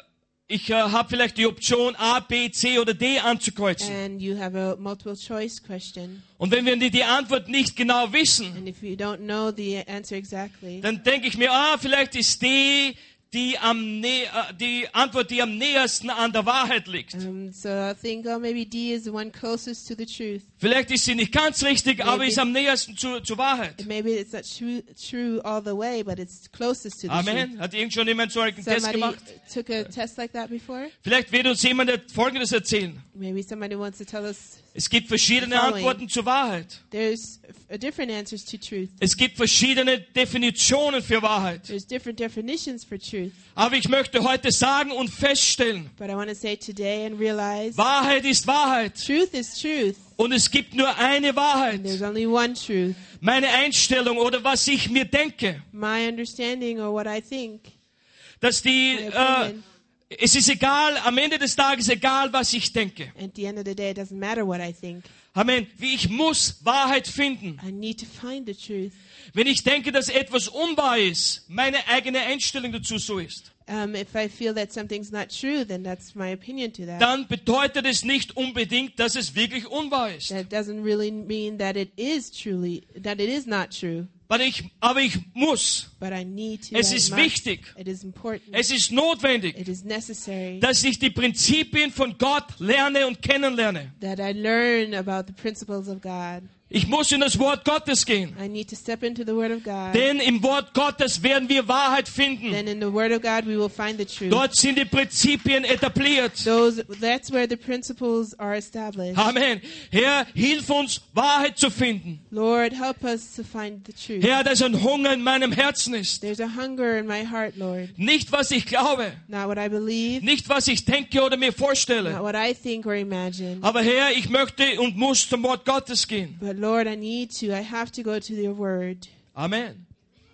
[SPEAKER 1] ich äh, habe vielleicht die Option A, B, C oder D anzukreuzen.
[SPEAKER 2] And you have a multiple choice question.
[SPEAKER 1] Und wenn wir die, die Antwort nicht genau wissen,
[SPEAKER 2] And if you don't know the answer exactly,
[SPEAKER 1] dann denke ich mir, ah, vielleicht ist D die, am nä- äh, die Antwort, die am nähersten an der Wahrheit liegt.
[SPEAKER 2] um, so I think, oh, maybe D is the one closest to the truth.
[SPEAKER 1] Vielleicht ist sie nicht ganz richtig, aber
[SPEAKER 2] Maybe.
[SPEAKER 1] ist am nähersten zu, zur Wahrheit.
[SPEAKER 2] And maybe it's not true, true all the way, but it's closest to the
[SPEAKER 1] Amen. Hat irgend schon jemand so einen
[SPEAKER 2] truth.
[SPEAKER 1] Test
[SPEAKER 2] Somebody
[SPEAKER 1] gemacht?
[SPEAKER 2] took a test like that before?
[SPEAKER 1] Vielleicht wird uns jemand Folgendes erzählen.
[SPEAKER 2] Maybe somebody wants to tell us
[SPEAKER 1] Es gibt verschiedene
[SPEAKER 2] Following.
[SPEAKER 1] Antworten zur Wahrheit.
[SPEAKER 2] there's a different answers to truth.
[SPEAKER 1] Es gibt verschiedene Definitionen für Wahrheit.
[SPEAKER 2] There's different definitions for truth.
[SPEAKER 1] Aber ich möchte heute sagen und feststellen,
[SPEAKER 2] But I want to say today and realize
[SPEAKER 1] Wahrheit ist Wahrheit.
[SPEAKER 2] truth is truth.
[SPEAKER 1] Und es gibt nur eine Wahrheit.
[SPEAKER 2] There's only one truth.
[SPEAKER 1] Meine Einstellung oder was ich mir denke,
[SPEAKER 2] My understanding or what I think.
[SPEAKER 1] dass die,
[SPEAKER 2] My
[SPEAKER 1] äh,
[SPEAKER 2] opinion.
[SPEAKER 1] es ist egal, am Ende des Tages egal, was ich denke.
[SPEAKER 2] At the end of the day, it doesn't matter what I think.
[SPEAKER 1] Amen. Wie ich muss Wahrheit finden.
[SPEAKER 2] I need to find the truth.
[SPEAKER 1] Wenn ich denke, dass etwas unwahr ist, meine eigene Einstellung dazu so ist,
[SPEAKER 2] Um, if I feel that something's not true, then that's my opinion to that.
[SPEAKER 1] dann bedeutet es nicht unbedingt, dass es wirklich unwahr ist.
[SPEAKER 2] That doesn't really mean that it is truly, that it is not true.
[SPEAKER 1] Aber ich, aber ich muss,
[SPEAKER 2] But I need to.
[SPEAKER 1] Es
[SPEAKER 2] I
[SPEAKER 1] ist
[SPEAKER 2] must.
[SPEAKER 1] wichtig.
[SPEAKER 2] It is important.
[SPEAKER 1] es ist notwendig,
[SPEAKER 2] It is necessary
[SPEAKER 1] dass ich die Prinzipien von Gott lerne und kennenlerne.
[SPEAKER 2] that I learn about the principles of God.
[SPEAKER 1] Ich muss in das Wort Gottes gehen.
[SPEAKER 2] I need to step into the Word of God.
[SPEAKER 1] Denn im Wort Gottes werden wir Wahrheit finden.
[SPEAKER 2] Then in the Word of God we will find the truth.
[SPEAKER 1] Dort sind die Prinzipien etabliert.
[SPEAKER 2] Those, that's where the principles are established.
[SPEAKER 1] Amen. Herr, hilf uns, Wahrheit zu finden.
[SPEAKER 2] Lord, help us to find the truth.
[SPEAKER 1] Herr, dass ein Hunger in meinem Herzen ist.
[SPEAKER 2] There's a hunger in my heart, Lord.
[SPEAKER 1] Nicht, was ich glaube.
[SPEAKER 2] Not what I believe,
[SPEAKER 1] Nicht, was ich denke oder mir
[SPEAKER 2] not
[SPEAKER 1] vorstelle.
[SPEAKER 2] what I think or imagine.
[SPEAKER 1] Aber Herr, ich möchte und muss zum Wort Gottes gehen.
[SPEAKER 2] But Lord, I need to. I have to go to your word.
[SPEAKER 1] Amen.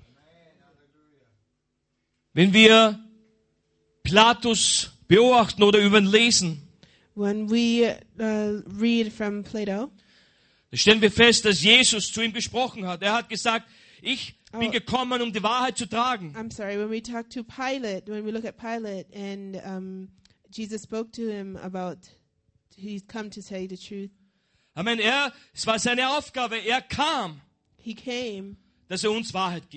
[SPEAKER 1] Wenn wir Pilatus beobachten oder über ihn lesen,
[SPEAKER 2] When we uh, read from Plato,
[SPEAKER 1] da stellen wir fest, dass Jesus zu ihm gesprochen hat. Er hat gesagt, ich bin
[SPEAKER 2] Oh.
[SPEAKER 1] gekommen, um die Wahrheit zu tragen.
[SPEAKER 2] I'm sorry, when we talk to Pilate, when we look at Pilate and um, Jesus spoke to him about he's come to say the truth.
[SPEAKER 1] Amen. Er, es war seine Aufgabe. Er kam,
[SPEAKER 2] He came
[SPEAKER 1] dass er uns Wahrheit gibt.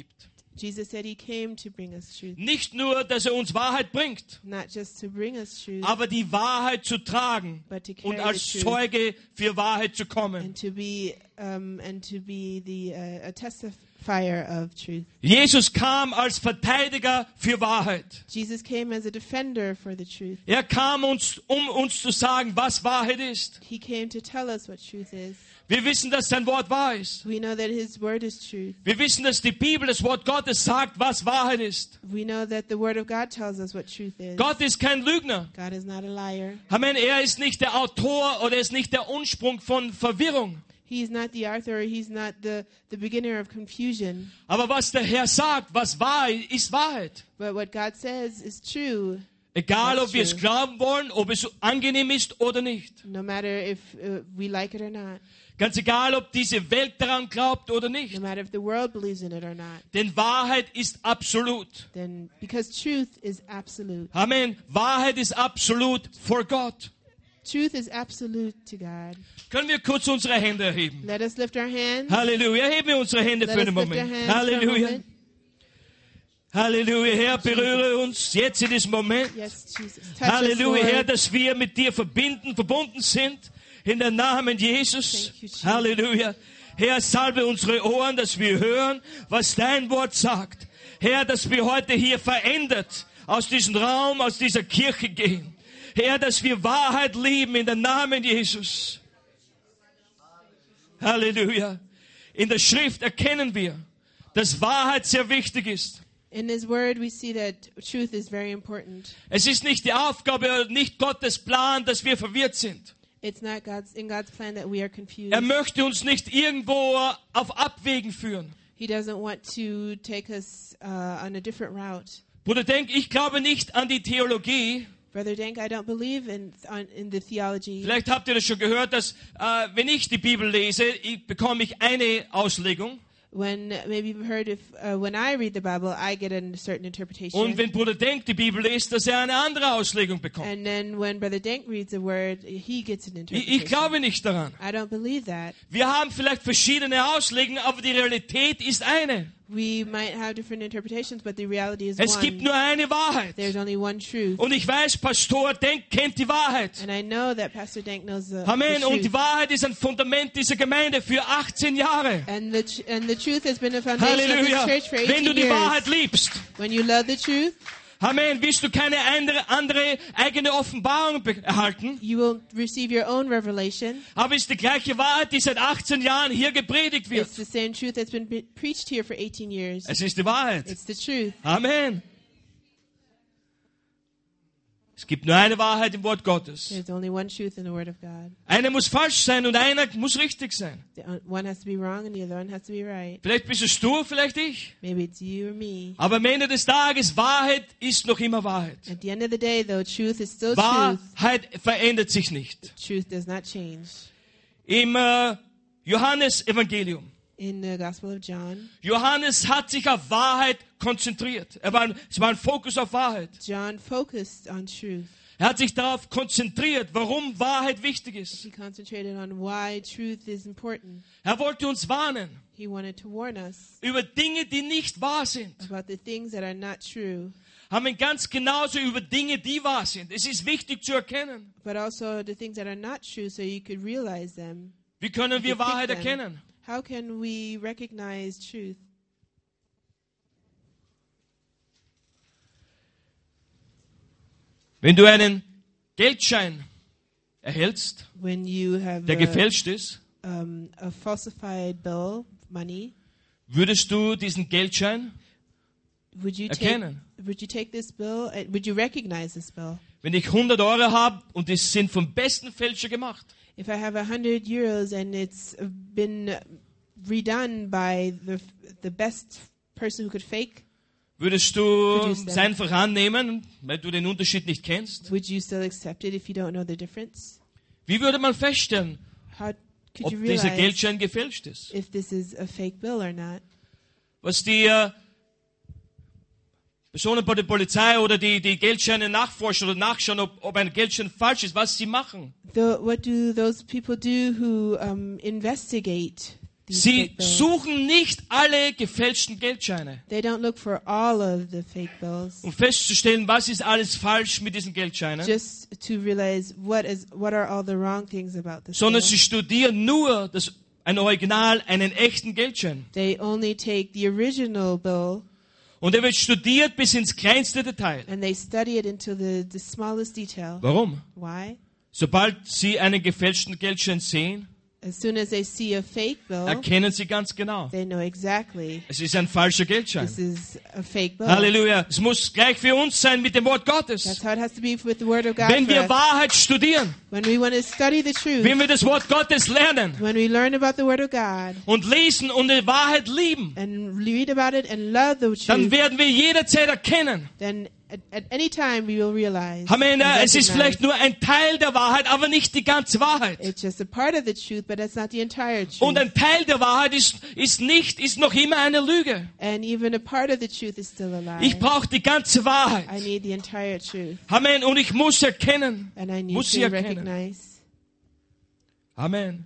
[SPEAKER 2] Jesus said he came to bring us truth.
[SPEAKER 1] Nicht nur, dass er uns Wahrheit bringt,
[SPEAKER 2] Not just to bring us truth,
[SPEAKER 1] aber die Wahrheit zu tragen
[SPEAKER 2] but to carry
[SPEAKER 1] und als
[SPEAKER 2] the truth
[SPEAKER 1] Zeuge für Wahrheit zu kommen.
[SPEAKER 2] and to be um, and to be the uh, a testifier of truth.
[SPEAKER 1] Jesus kam als Verteidiger für Wahrheit.
[SPEAKER 2] Jesus came as a defender for the truth.
[SPEAKER 1] Er kam uns, um uns zu sagen, was Wahrheit ist.
[SPEAKER 2] He came to tell us what truth is.
[SPEAKER 1] Wir wissen, dass sein Wort wahr ist.
[SPEAKER 2] We know that his word is truth.
[SPEAKER 1] Wir wissen, dass die Bibel, das Wort Gottes, sagt, was Wahrheit ist.
[SPEAKER 2] We know that the word of God tells us what truth is.
[SPEAKER 1] Gott ist kein Lügner.
[SPEAKER 2] God is not a liar.
[SPEAKER 1] Amen. Er ist nicht der Autor oder er ist nicht der Ursprung von Verwirrung.
[SPEAKER 2] He's not the author, he's not the, the beginner of confusion.
[SPEAKER 1] Aber was der Herr sagt, was wahr ist, ist Wahrheit.
[SPEAKER 2] But what God says is true,
[SPEAKER 1] Egal,
[SPEAKER 2] That's
[SPEAKER 1] ob wir es
[SPEAKER 2] true.
[SPEAKER 1] glauben wollen, ob es angenehm ist oder nicht.
[SPEAKER 2] no matter if uh, we like it or not.
[SPEAKER 1] Ganz egal, ob diese Welt daran glaubt oder nicht.
[SPEAKER 2] No matter if the world believes in it or not.
[SPEAKER 1] Denn Wahrheit ist absolut.
[SPEAKER 2] Then, because truth is absolute.
[SPEAKER 1] Amen. Wahrheit ist absolut vor Gott.
[SPEAKER 2] Truth is absolute to God.
[SPEAKER 1] Können wir kurz unsere Hände erheben?
[SPEAKER 2] Let us lift our hands.
[SPEAKER 1] Halleluja. Heben wir unsere Hände
[SPEAKER 2] Let
[SPEAKER 1] für
[SPEAKER 2] us
[SPEAKER 1] einen
[SPEAKER 2] lift our
[SPEAKER 1] Moment.
[SPEAKER 2] hands for a
[SPEAKER 1] Halleluja.
[SPEAKER 2] moment.
[SPEAKER 1] Halleluja. Herr, berühre uns jetzt in diesem Moment.
[SPEAKER 2] Yes, Jesus. Touch us,
[SPEAKER 1] Halleluja, Herr,
[SPEAKER 2] Lord.
[SPEAKER 1] dass wir mit dir verbinden, verbunden sind. In den Namen Jesus.
[SPEAKER 2] Thank you, Jesus.
[SPEAKER 1] Halleluja. Herr, salbe unsere Ohren, dass wir hören, was dein Wort sagt. Herr, dass wir heute hier verändert aus diesem Raum, aus dieser Kirche gehen. Herr, dass wir Wahrheit lieben in den Namen Jesus. Halleluja. In der Schrift erkennen wir, dass Wahrheit sehr wichtig ist.
[SPEAKER 2] In his word, we see that truth is very important.
[SPEAKER 1] Es ist nicht die Aufgabe, nicht Gottes Plan, dass wir verwirrt sind.
[SPEAKER 2] It's not God's in God's plan that we are confused.
[SPEAKER 1] Er möchte uns nicht irgendwo auf Abwägen führen.
[SPEAKER 2] He doesn't want to take us uh, on a different route.
[SPEAKER 1] Bruder Denk, ich glaube nicht an die Theologie.
[SPEAKER 2] Brother Dank, I don't believe in on, in the theology.
[SPEAKER 1] Vielleicht habt ihr das schon gehört, dass äh, wenn ich die Bibel lese, ich, bekomme ich eine Auslegung.
[SPEAKER 2] When maybe you've heard if uh, when I read the Bible, I get a certain interpretation.
[SPEAKER 1] Und wenn Bruder Denk die Bibel liest, dass er eine andere Auslegung bekommt.
[SPEAKER 2] And then when Brother Dank reads a word, he gets an
[SPEAKER 1] Ich,
[SPEAKER 2] interpretation.
[SPEAKER 1] ich glaube nicht daran.
[SPEAKER 2] I don't believe that.
[SPEAKER 1] Wir haben vielleicht verschiedene Auslegungen, aber die Realität ist eine.
[SPEAKER 2] We might have different interpretations, but the reality is
[SPEAKER 1] Es
[SPEAKER 2] one.
[SPEAKER 1] gibt nur eine Wahrheit.
[SPEAKER 2] There's only one truth.
[SPEAKER 1] Und ich weiß, Pastor Denk kennt die Wahrheit.
[SPEAKER 2] And I know that Pastor Dank knows the, the
[SPEAKER 1] Amen. Und die
[SPEAKER 2] truth.
[SPEAKER 1] Wahrheit ist ein Fundament dieser Gemeinde für achtzehn Jahre.
[SPEAKER 2] And the, tr- and the truth has been a foundation
[SPEAKER 1] Halleluja.
[SPEAKER 2] of this church for
[SPEAKER 1] Wenn du
[SPEAKER 2] eighteen
[SPEAKER 1] die
[SPEAKER 2] years.
[SPEAKER 1] Wahrheit liebst,
[SPEAKER 2] When you love the truth,
[SPEAKER 1] Amen, wirst du keine andere, andere eigene Offenbarung be- erhalten.
[SPEAKER 2] you will receive your own revelation.
[SPEAKER 1] Aber es ist die gleiche Wahrheit, die seit achtzehn Jahren hier gepredigt wird.
[SPEAKER 2] It's the same truth that's been be- preached here for eighteen years.
[SPEAKER 1] Es ist die Wahrheit.
[SPEAKER 2] It's the truth.
[SPEAKER 1] Amen. Es gibt nur eine Wahrheit im Wort Gottes.
[SPEAKER 2] There's only one truth in the Word of God.
[SPEAKER 1] Eine muss falsch sein und einer muss richtig sein.
[SPEAKER 2] The o- one has to be wrong and the other one has to be right.
[SPEAKER 1] Vielleicht bist es du, vielleicht ich.
[SPEAKER 2] Maybe it's you or me.
[SPEAKER 1] Aber am Ende des Tages, Wahrheit ist noch immer Wahrheit.
[SPEAKER 2] At the end of the day, though, truth is still truth.
[SPEAKER 1] Wahrheit verändert sich nicht.
[SPEAKER 2] Truth does not change.
[SPEAKER 1] Im äh, Johannes-Evangelium.
[SPEAKER 2] In the Gospel of John,
[SPEAKER 1] Johannes hat sich auf Wahrheit konzentriert. Er war, es war ein Fokus auf Wahrheit.
[SPEAKER 2] John focused on truth.
[SPEAKER 1] Er hat sich darauf konzentriert, warum Wahrheit wichtig ist.
[SPEAKER 2] He concentrated on why truth is important.
[SPEAKER 1] Er wollte uns warnen
[SPEAKER 2] He wanted to warn us
[SPEAKER 1] über Dinge, die nicht wahr sind.
[SPEAKER 2] about the things that are not true,
[SPEAKER 1] Haben ganz genauso über Dinge, die wahr sind. Es ist wichtig zu erkennen.
[SPEAKER 2] but also the things that are not true so you could realize them.
[SPEAKER 1] Wie können wir
[SPEAKER 2] You pick
[SPEAKER 1] Wahrheit
[SPEAKER 2] them.
[SPEAKER 1] erkennen?
[SPEAKER 2] How can we recognize truth?
[SPEAKER 1] Wenn du einen Geldschein erhältst,
[SPEAKER 2] When you have
[SPEAKER 1] der
[SPEAKER 2] a,
[SPEAKER 1] gefälscht ist,
[SPEAKER 2] um, a falsified bill, money,
[SPEAKER 1] würdest du diesen Geldschein
[SPEAKER 2] would you take,
[SPEAKER 1] erkennen?
[SPEAKER 2] would you take this bill? uh, Would you recognize this bill?
[SPEAKER 1] Wenn ich hundert Euro habe und die sind vom besten Fälscher gemacht,
[SPEAKER 2] If I have a hundred euros and it's been redone by the the best person who could fake,
[SPEAKER 1] würdest du
[SPEAKER 2] Produce them.
[SPEAKER 1] es einfach annehmen, weil du den Unterschied nicht kennst?
[SPEAKER 2] would you still accept it if you don't know the difference?
[SPEAKER 1] Wie würde man feststellen,
[SPEAKER 2] How could
[SPEAKER 1] ob
[SPEAKER 2] you
[SPEAKER 1] dieser
[SPEAKER 2] realize
[SPEAKER 1] Geldschein gefälscht ist?
[SPEAKER 2] if this is a fake bill or not?
[SPEAKER 1] Was die äh, Personen bei der Polizei oder die, die Geldscheine nachforschen oder nachschauen, ob, ob ein Geldschein falsch ist, was sie machen.
[SPEAKER 2] The, what do those people do who um, investigate these
[SPEAKER 1] Sie
[SPEAKER 2] fake bills.
[SPEAKER 1] suchen nicht alle gefälschten Geldscheine,
[SPEAKER 2] They don't look for all of the fake bills,
[SPEAKER 1] um festzustellen, was ist alles falsch mit diesen Geldscheinen,
[SPEAKER 2] just to realize what is what are all the wrong things about this
[SPEAKER 1] sondern
[SPEAKER 2] bill.
[SPEAKER 1] sie studieren nur das, ein Original, einen echten Geldschein.
[SPEAKER 2] They only take the original bill
[SPEAKER 1] Und er wird studiert bis ins kleinste Detail.
[SPEAKER 2] and they study it into the, the smallest detail.
[SPEAKER 1] Warum?
[SPEAKER 2] Why?
[SPEAKER 1] Sobald sie einen gefälschten Geldschein sehen,
[SPEAKER 2] As soon as they see a fake bill,
[SPEAKER 1] erkennen sie ganz genau,
[SPEAKER 2] they know exactly
[SPEAKER 1] es ist ein falscher Geldschein.
[SPEAKER 2] this is a fake bill.
[SPEAKER 1] Halleluja. Es muss gleich für uns sein mit dem Wort
[SPEAKER 2] That's
[SPEAKER 1] Gottes.
[SPEAKER 2] how it has to be with the Word of God
[SPEAKER 1] Wenn
[SPEAKER 2] for
[SPEAKER 1] wir
[SPEAKER 2] us.
[SPEAKER 1] Wahrheit studieren,
[SPEAKER 2] When we want to study the truth,
[SPEAKER 1] wenn wir das Wort Gottes lernen
[SPEAKER 2] when we learn about the Word of God
[SPEAKER 1] und lesen und die Wahrheit lieben,
[SPEAKER 2] and read about it and love the
[SPEAKER 1] dann
[SPEAKER 2] truth,
[SPEAKER 1] werden wir jederzeit erkennen.
[SPEAKER 2] then at, at any time we will realize
[SPEAKER 1] Amen.
[SPEAKER 2] and
[SPEAKER 1] Es ist
[SPEAKER 2] recognize
[SPEAKER 1] vielleicht nur ein Teil der Wahrheit, aber nicht die ganze Wahrheit.
[SPEAKER 2] it's just a part of the truth, but that's not the entire truth.
[SPEAKER 1] Und ein Teil der Wahrheit ist, ist nicht, ist noch immer eine Lüge.
[SPEAKER 2] And even a part of the truth is still a lie.
[SPEAKER 1] Ich brauche die ganze Wahrheit.
[SPEAKER 2] I need the entire truth,
[SPEAKER 1] Amen. Und ich muss erkennen.
[SPEAKER 2] and I need
[SPEAKER 1] Muss sie
[SPEAKER 2] to
[SPEAKER 1] erkennen.
[SPEAKER 2] recognize.
[SPEAKER 1] Amen.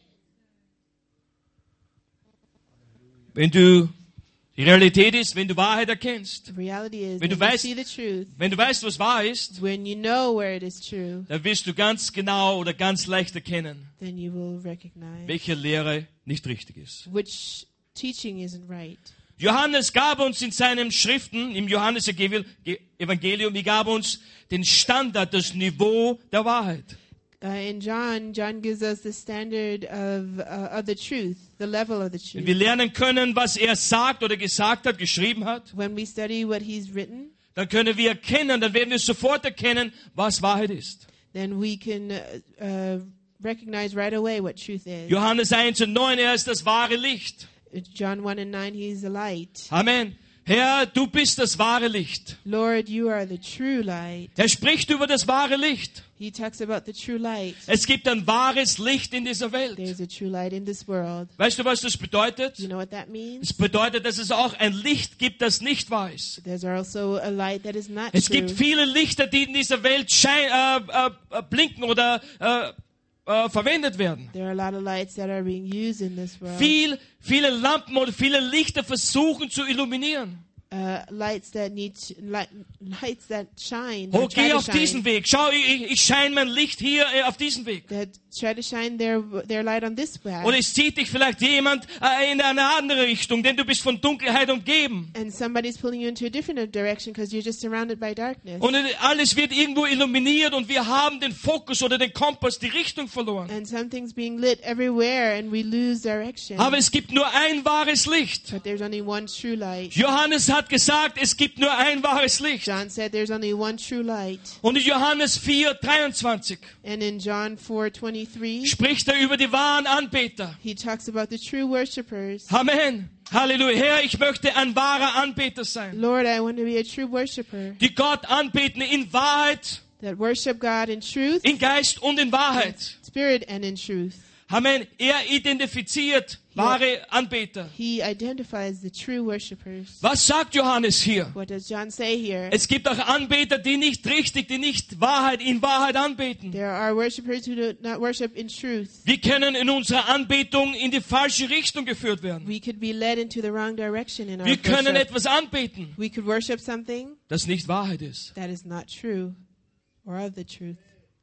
[SPEAKER 1] Wenn du, die Realität ist, wenn du Wahrheit erkennst,
[SPEAKER 2] The reality is,
[SPEAKER 1] Wenn du
[SPEAKER 2] when you
[SPEAKER 1] weißt-
[SPEAKER 2] see the truth,
[SPEAKER 1] wenn du weißt, was wahr ist,
[SPEAKER 2] when you know where it is true,
[SPEAKER 1] dann wirst du ganz genau oder ganz leicht erkennen,
[SPEAKER 2] then you will recognize
[SPEAKER 1] welche Lehre nicht richtig ist.
[SPEAKER 2] which teaching isn't right.
[SPEAKER 1] Johannes gab uns in seinen Schriften, im Johannes-Evangelium, er gab uns den Standard, das Niveau der Wahrheit.
[SPEAKER 2] Uh, in John, John gives us the standard of uh, of the truth, the level of the
[SPEAKER 1] Wenn
[SPEAKER 2] truth.
[SPEAKER 1] wir lernen können, was er sagt oder gesagt hat, geschrieben hat,
[SPEAKER 2] When we study what he's written,
[SPEAKER 1] dann können wir erkennen, dann werden wir sofort erkennen, was Wahrheit ist.
[SPEAKER 2] then we can uh, uh, recognize right away what truth is.
[SPEAKER 1] Johannes eins und neun, er ist das wahre Licht.
[SPEAKER 2] John one and nine, he's the light.
[SPEAKER 1] Amen. Herr, du bist das wahre Licht.
[SPEAKER 2] Lord, you are the true light.
[SPEAKER 1] Er spricht über das wahre Licht.
[SPEAKER 2] He talks about the true light.
[SPEAKER 1] Es gibt ein wahres Licht in dieser Welt.
[SPEAKER 2] There's a true light in this world.
[SPEAKER 1] Weißt du, was das bedeutet?
[SPEAKER 2] Do you know what that means?
[SPEAKER 1] Es bedeutet, dass es auch ein Licht gibt, das nicht wahr ist.
[SPEAKER 2] There's also a light that is not
[SPEAKER 1] Es
[SPEAKER 2] true.
[SPEAKER 1] gibt viele Lichter, die in dieser Welt schein, äh, äh, blinken oder äh, äh, verwendet werden.
[SPEAKER 2] There are a lot of lights that are being used in this world.
[SPEAKER 1] Viel, viele Lampen oder viele Lichter versuchen zu illuminieren.
[SPEAKER 2] Uh, lights that need light, lights that shine.
[SPEAKER 1] Oh,
[SPEAKER 2] That try
[SPEAKER 1] geh
[SPEAKER 2] to
[SPEAKER 1] auf diesen
[SPEAKER 2] shine,
[SPEAKER 1] Weg. Schau, ich, ich scheine mein Licht hier äh, auf diesen Weg.
[SPEAKER 2] that try to shine their their light on this path.
[SPEAKER 1] Und es zieht dich vielleicht jemand äh, in eine andere Richtung, denn du bist von Dunkelheit umgeben.
[SPEAKER 2] And somebody's pulling you into a different direction because you're just surrounded by darkness.
[SPEAKER 1] Und alles wird irgendwo illuminiert und wir haben den Fokus oder den Kompass, die Richtung verloren.
[SPEAKER 2] And something's being lit everywhere, and we lose direction.
[SPEAKER 1] Aber es gibt nur ein wahres Licht.
[SPEAKER 2] But there's only one true light.
[SPEAKER 1] Johannes hat gesagt, es gibt nur ein wahres Licht.
[SPEAKER 2] John said there's only one true light.
[SPEAKER 1] Und in Johannes vier, dreiundzwanzig
[SPEAKER 2] And in John four twenty-three,
[SPEAKER 1] spricht er über die wahren Anbeter.
[SPEAKER 2] he talks about the true worshipers.
[SPEAKER 1] Amen. Halleluja. Herr, ich möchte ein wahrer Anbeter sein.
[SPEAKER 2] Lord, I want to be a true worshiper
[SPEAKER 1] Die Gott anbeten in Wahrheit,
[SPEAKER 2] that worship God in truth,
[SPEAKER 1] in Geist und in Wahrheit.
[SPEAKER 2] spirit, and in truth.
[SPEAKER 1] Amen. Er identifiziert wahre Anbeter.
[SPEAKER 2] He identifies the true worshipers.
[SPEAKER 1] Was sagt Johannes hier?
[SPEAKER 2] What does John say here?
[SPEAKER 1] Es gibt auch Anbeter, die nicht richtig, die nicht Wahrheit, in Wahrheit anbeten.
[SPEAKER 2] There are worshipers who do not worship in truth.
[SPEAKER 1] Wir können in unserer Anbetung in die falsche Richtung geführt werden.
[SPEAKER 2] We could be led into the wrong direction in our
[SPEAKER 1] Wir können
[SPEAKER 2] worship.
[SPEAKER 1] etwas anbeten,
[SPEAKER 2] We could worship something
[SPEAKER 1] das nicht Wahrheit ist.
[SPEAKER 2] that is not true or of the truth.